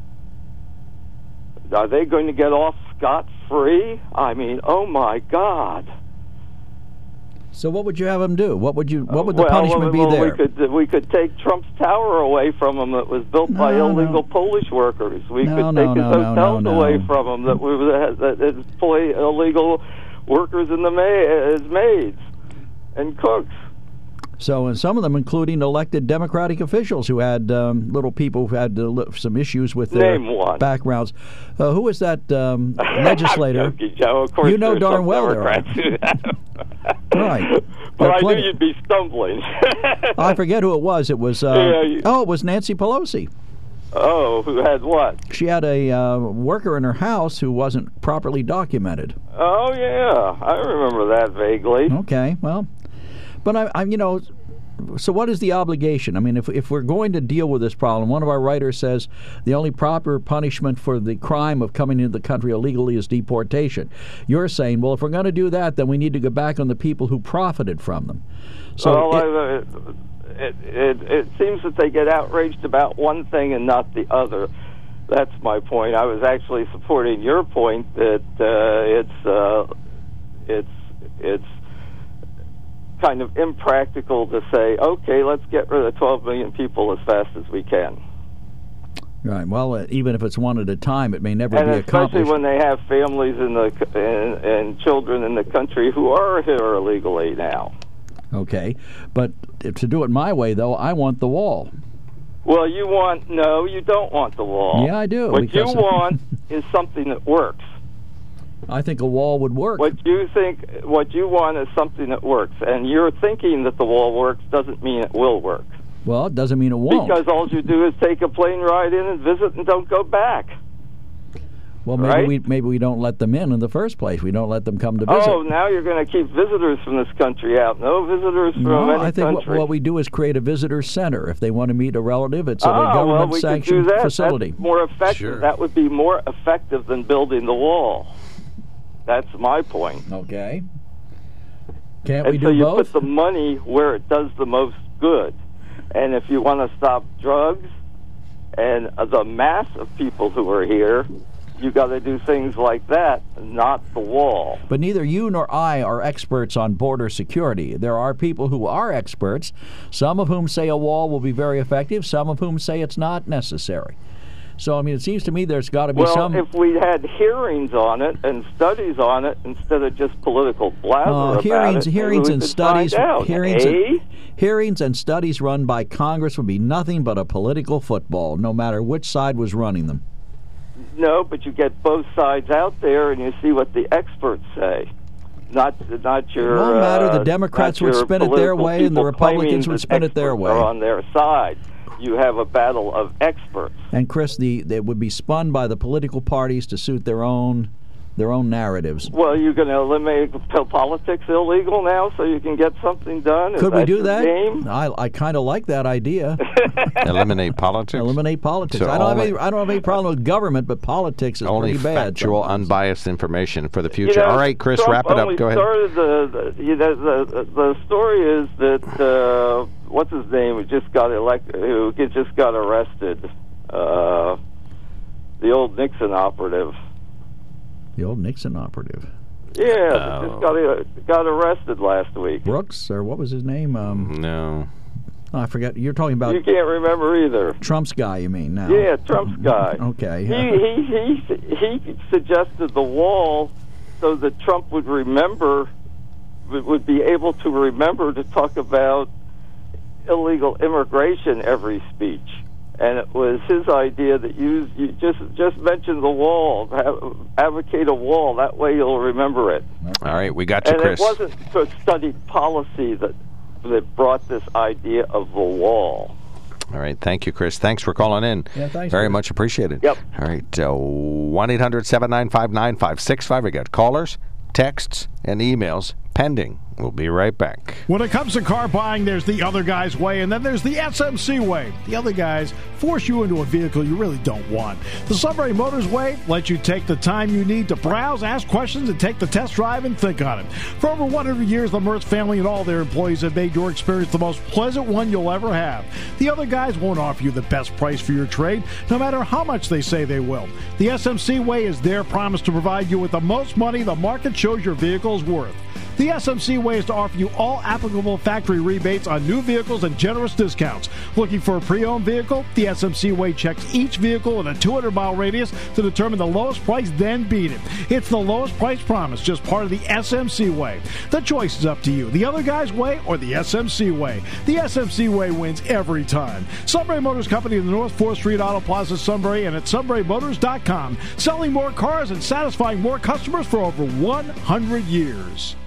Are they going to get off scot-free? I mean, oh my God! So what would you have him do? What would you? What would the well, punishment well, be there? We could we could take Trump's tower away from him that was built No, by no. illegal Polish workers. We No, could no, take his no, no, hotels no, away no. from him that we that, that employ illegal workers in the ma- as maids and cooks. So, and some of them, including elected Democratic officials who had um, little people who had uh, li- some issues with their Name one. backgrounds. Uh, who was that um, legislator? I'm joking, Joe. Of course, You know there's darn some well there are. Democrats who have. Right. But There are I plenty- knew you'd be stumbling. I forget who it was. It was uh, Yeah, you- oh, it was Nancy Pelosi. Oh, who had what? She had a uh, worker in her house who wasn't properly documented. Oh yeah, I remember that vaguely. Okay, well, but I, I, you know, so what is the obligation? I mean, if if we're going to deal with this problem, one of our writers says the only proper punishment for the crime of coming into the country illegally is deportation. You're saying, well, if we're going to do that, then we need to go back on the people who profited from them. So well, it- I, uh, it, it it seems that they get outraged about one thing and not the other. That's my point. I was actually supporting your point that uh, it's uh, it's it's kind of impractical to say, okay, let's get rid of twelve million people as fast as we can. Right. Well, uh, even if it's one at a time, it may never And be especially accomplished. when they have families in the c- and, and children in the country who are here illegally now. Okay, but to do it my way, though, I want the wall. Well, you want no, you don't want the wall. Yeah, I do. What you because- want is something that works. I think a wall would work. What you think, what you want is something that works, and you're thinking that the wall works doesn't mean it will work. Well, it doesn't mean it won't. Because all you do is take a plane ride in and visit and don't go back. well, maybe right? we maybe we don't let them in in the first place. We don't let them come to visit. Oh, now you're going to keep visitors from this country out. No visitors from no, any I think what, country. what we do is create a visitor center. If they want to meet a relative, it's at Ah, a well, we could do government-sanctioned that. facility. That's more effective. Sure. That would be more effective than building the wall. That's my point. Okay. Can't and we so do you both? put the money where it does the most good. And if you want to stop drugs and uh, the mass of people who are here, you got to do things like that, not the wall. But neither you nor I are experts on border security. There are people who are experts, some of whom say a wall will be very effective, some of whom say it's not necessary. So, I mean, it seems to me there's got to be well, some... if we had hearings on it and studies on it instead of just political blather Uh, about hearings, it, maybe hearings, we and could studies, find out. hearings, Eh? and, hearings and studies run by Congress would be nothing but a political football, no matter which side was running them. No, but you get both sides out there and you see what the experts say. Not, not your. It won't matter. Uh, The Democrats not would your spin it their political way, and the people Republicans claiming would that spin it their experts way. Are on their side. You have a battle of experts. And Chris, the they would be spun by the political parties to suit their own their own narratives. Well, you're going to eliminate p- politics illegal now, so you can get something done. Is Could we that do your that? Game? I I kind of like that idea. Eliminate politics? Eliminate politics. So I don't only- have any I don't have any problem with government, but politics is Only pretty bad. factual, unbiased information for the future. You know, All right, Chris, Trump wrap it up. only Go ahead. Started the, the, you know, the, the story is that, uh, what's his name, who just got elected, who just got arrested, uh, the old Nixon operative. The old Nixon operative. Yeah, Oh. just got uh, got arrested last week. Brooks, or what was his name? Um, no. Oh, I forget. You're talking about You can't remember either. Trump's guy, you mean, now? Yeah, Trump's guy. Okay. He, he he he suggested the wall so that Trump would remember, would would be able to remember to talk about illegal immigration every speech. and it was his idea that you you just just mention the wall, have, advocate a wall. That way you'll remember it. All right, we got you, and Chris. And it wasn't the studied policy that that brought this idea of the wall. All right, thank you, Chris. Thanks for calling in. Yeah, thanks. Very Chris. much appreciated. Yep. All right, uh, one eight hundred seven nine five nine five six five. We got callers, texts, and emails pending. We'll be right back. When it comes to car buying, there's the other guy's way, and then there's the S M C way. The other guys force you into a vehicle you really don't want. The Sunbury Motors way lets you take the time you need to browse, ask questions, and take the test drive and think on it. For over one hundred years, the Mertz family and all their employees have made your experience the most pleasant one you'll ever have. The other guys won't offer you the best price for your trade, no matter how much they say they will. The S M C way is their promise to provide you with the most money the market shows your vehicle is worth. The S M C way is to offer you all applicable factory rebates on new vehicles and generous discounts. Looking for a pre-owned vehicle? The S M C way checks each vehicle in a two hundred mile radius to determine the lowest price, then beat it. It's the lowest price promise, just part of the S M C way. The choice is up to you. The other guy's way or the S M C way. The S M C way wins every time. Sunbury Motors Company in the North fourth Street Auto Plaza, Sunbury, and at sunbury motors dot com. Selling more cars and satisfying more customers for over one hundred years.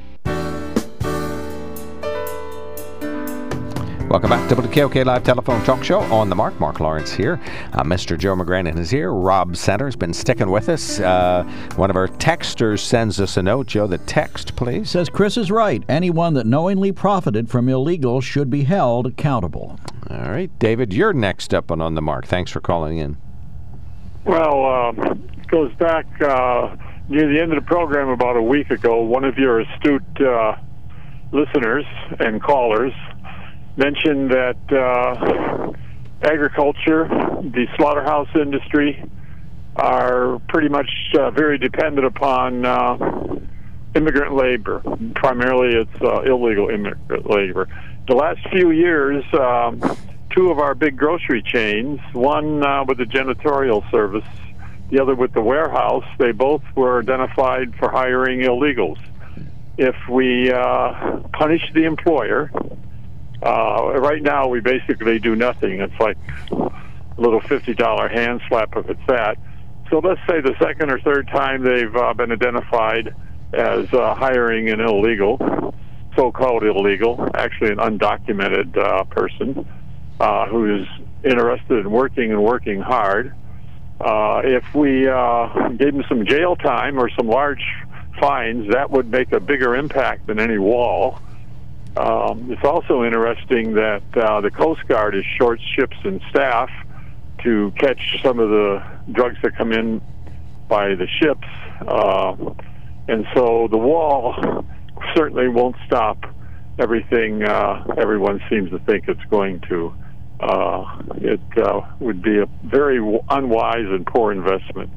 Welcome back to the K O K Live Telephone Talk Show. On the Mark. Mark Lawrence here. Uh, Mister Joe McGrannon is here. Rob Center's been sticking with us. Uh, one of our texters sends us a note. Joe, the text, please. Says, Chris is right. Anyone that knowingly profited from illegal should be held accountable. All right. David, you're next up on On the Mark. Thanks for calling in. Well, uh, it goes back uh, near the end of the program about a week ago. One of your astute uh, listeners and callers mentioned that uh, agriculture, the slaughterhouse industry, are pretty much uh, very dependent upon uh, immigrant labor. Primarily, it's uh, illegal immigrant labor. The last few years, um, two of our big grocery chains, one uh, with the janitorial service, the other with the warehouse, they both were identified for hiring illegals. If we uh, punish the employer, Uh, right now, we basically do nothing. It's like a little fifty dollar hand slap if it's that. So let's say the second or third time they've uh, been identified as uh, hiring an illegal, so-called illegal, actually an undocumented uh, person uh, who is interested in working and working hard. Uh, if we uh, gave them some jail time or some large fines, that would make a bigger impact than any wall. Um, it's also interesting that uh, the Coast Guard is short ships and staff to catch some of the drugs that come in by the ships. Uh, and so the wall certainly won't stop everything uh, everyone seems to think it's going to. Uh, it uh, would be a very unwise and poor investment.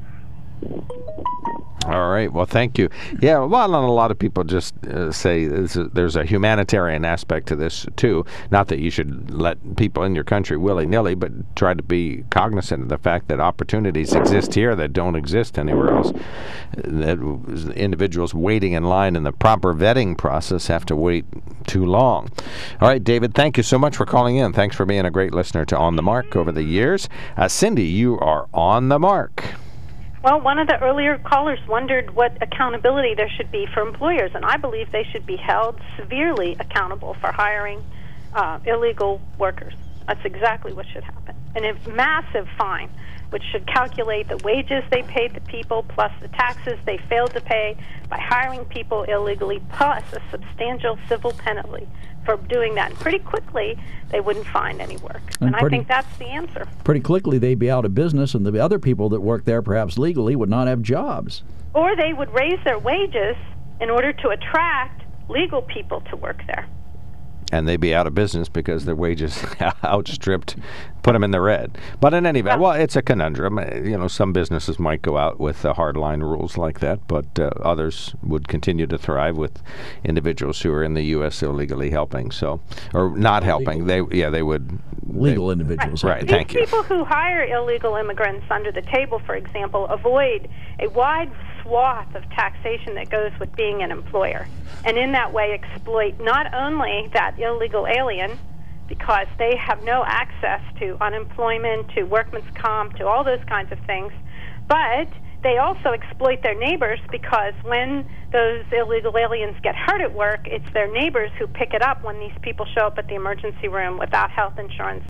All right. Well, thank you. Yeah, well, and a lot of people just uh, say there's a, there's a humanitarian aspect to this, too. Not that you should let people in your country willy-nilly, but try to be cognizant of the fact that opportunities exist here that don't exist anywhere else. That individuals waiting in line in the proper vetting process have to wait too long. All right, David, thank you so much for calling in. Thanks for being a great listener to On the Mark over the years. Uh, Cindy, you are on the mark. Well, one of the earlier callers wondered what accountability there should be for employers, and I believe they should be held severely accountable for hiring uh, illegal workers. That's exactly what should happen. And a massive fine, which should calculate the wages they paid the people plus the taxes they failed to pay by hiring people illegally, plus a substantial civil penalty for doing that. And pretty quickly, they wouldn't find any work. And, and pretty, I think that's the answer. Pretty quickly, they'd be out of business, and the other people that work there, perhaps legally, would not have jobs. Or they would raise their wages in order to attract legal people to work there. And they'd be out of business because their wages outstripped, put them in the red. But in any event, well, it's a conundrum. You know, some businesses might go out with uh, hardline rules like that, but uh, others would continue to thrive with individuals who are in the U S illegally helping. So, or not helping. They, yeah, they would. Legal they, individuals. Right. These Thank you. people who hire illegal immigrants under the table, for example, avoid a wide swath of taxation that goes with being an employer, and in that way exploit not only that illegal alien because they have no access to unemployment, to workman's comp, to all those kinds of things. But they also exploit their neighbors, because when those illegal aliens get hurt at work, it's their neighbors who pick it up when these people show up at the emergency room without health insurance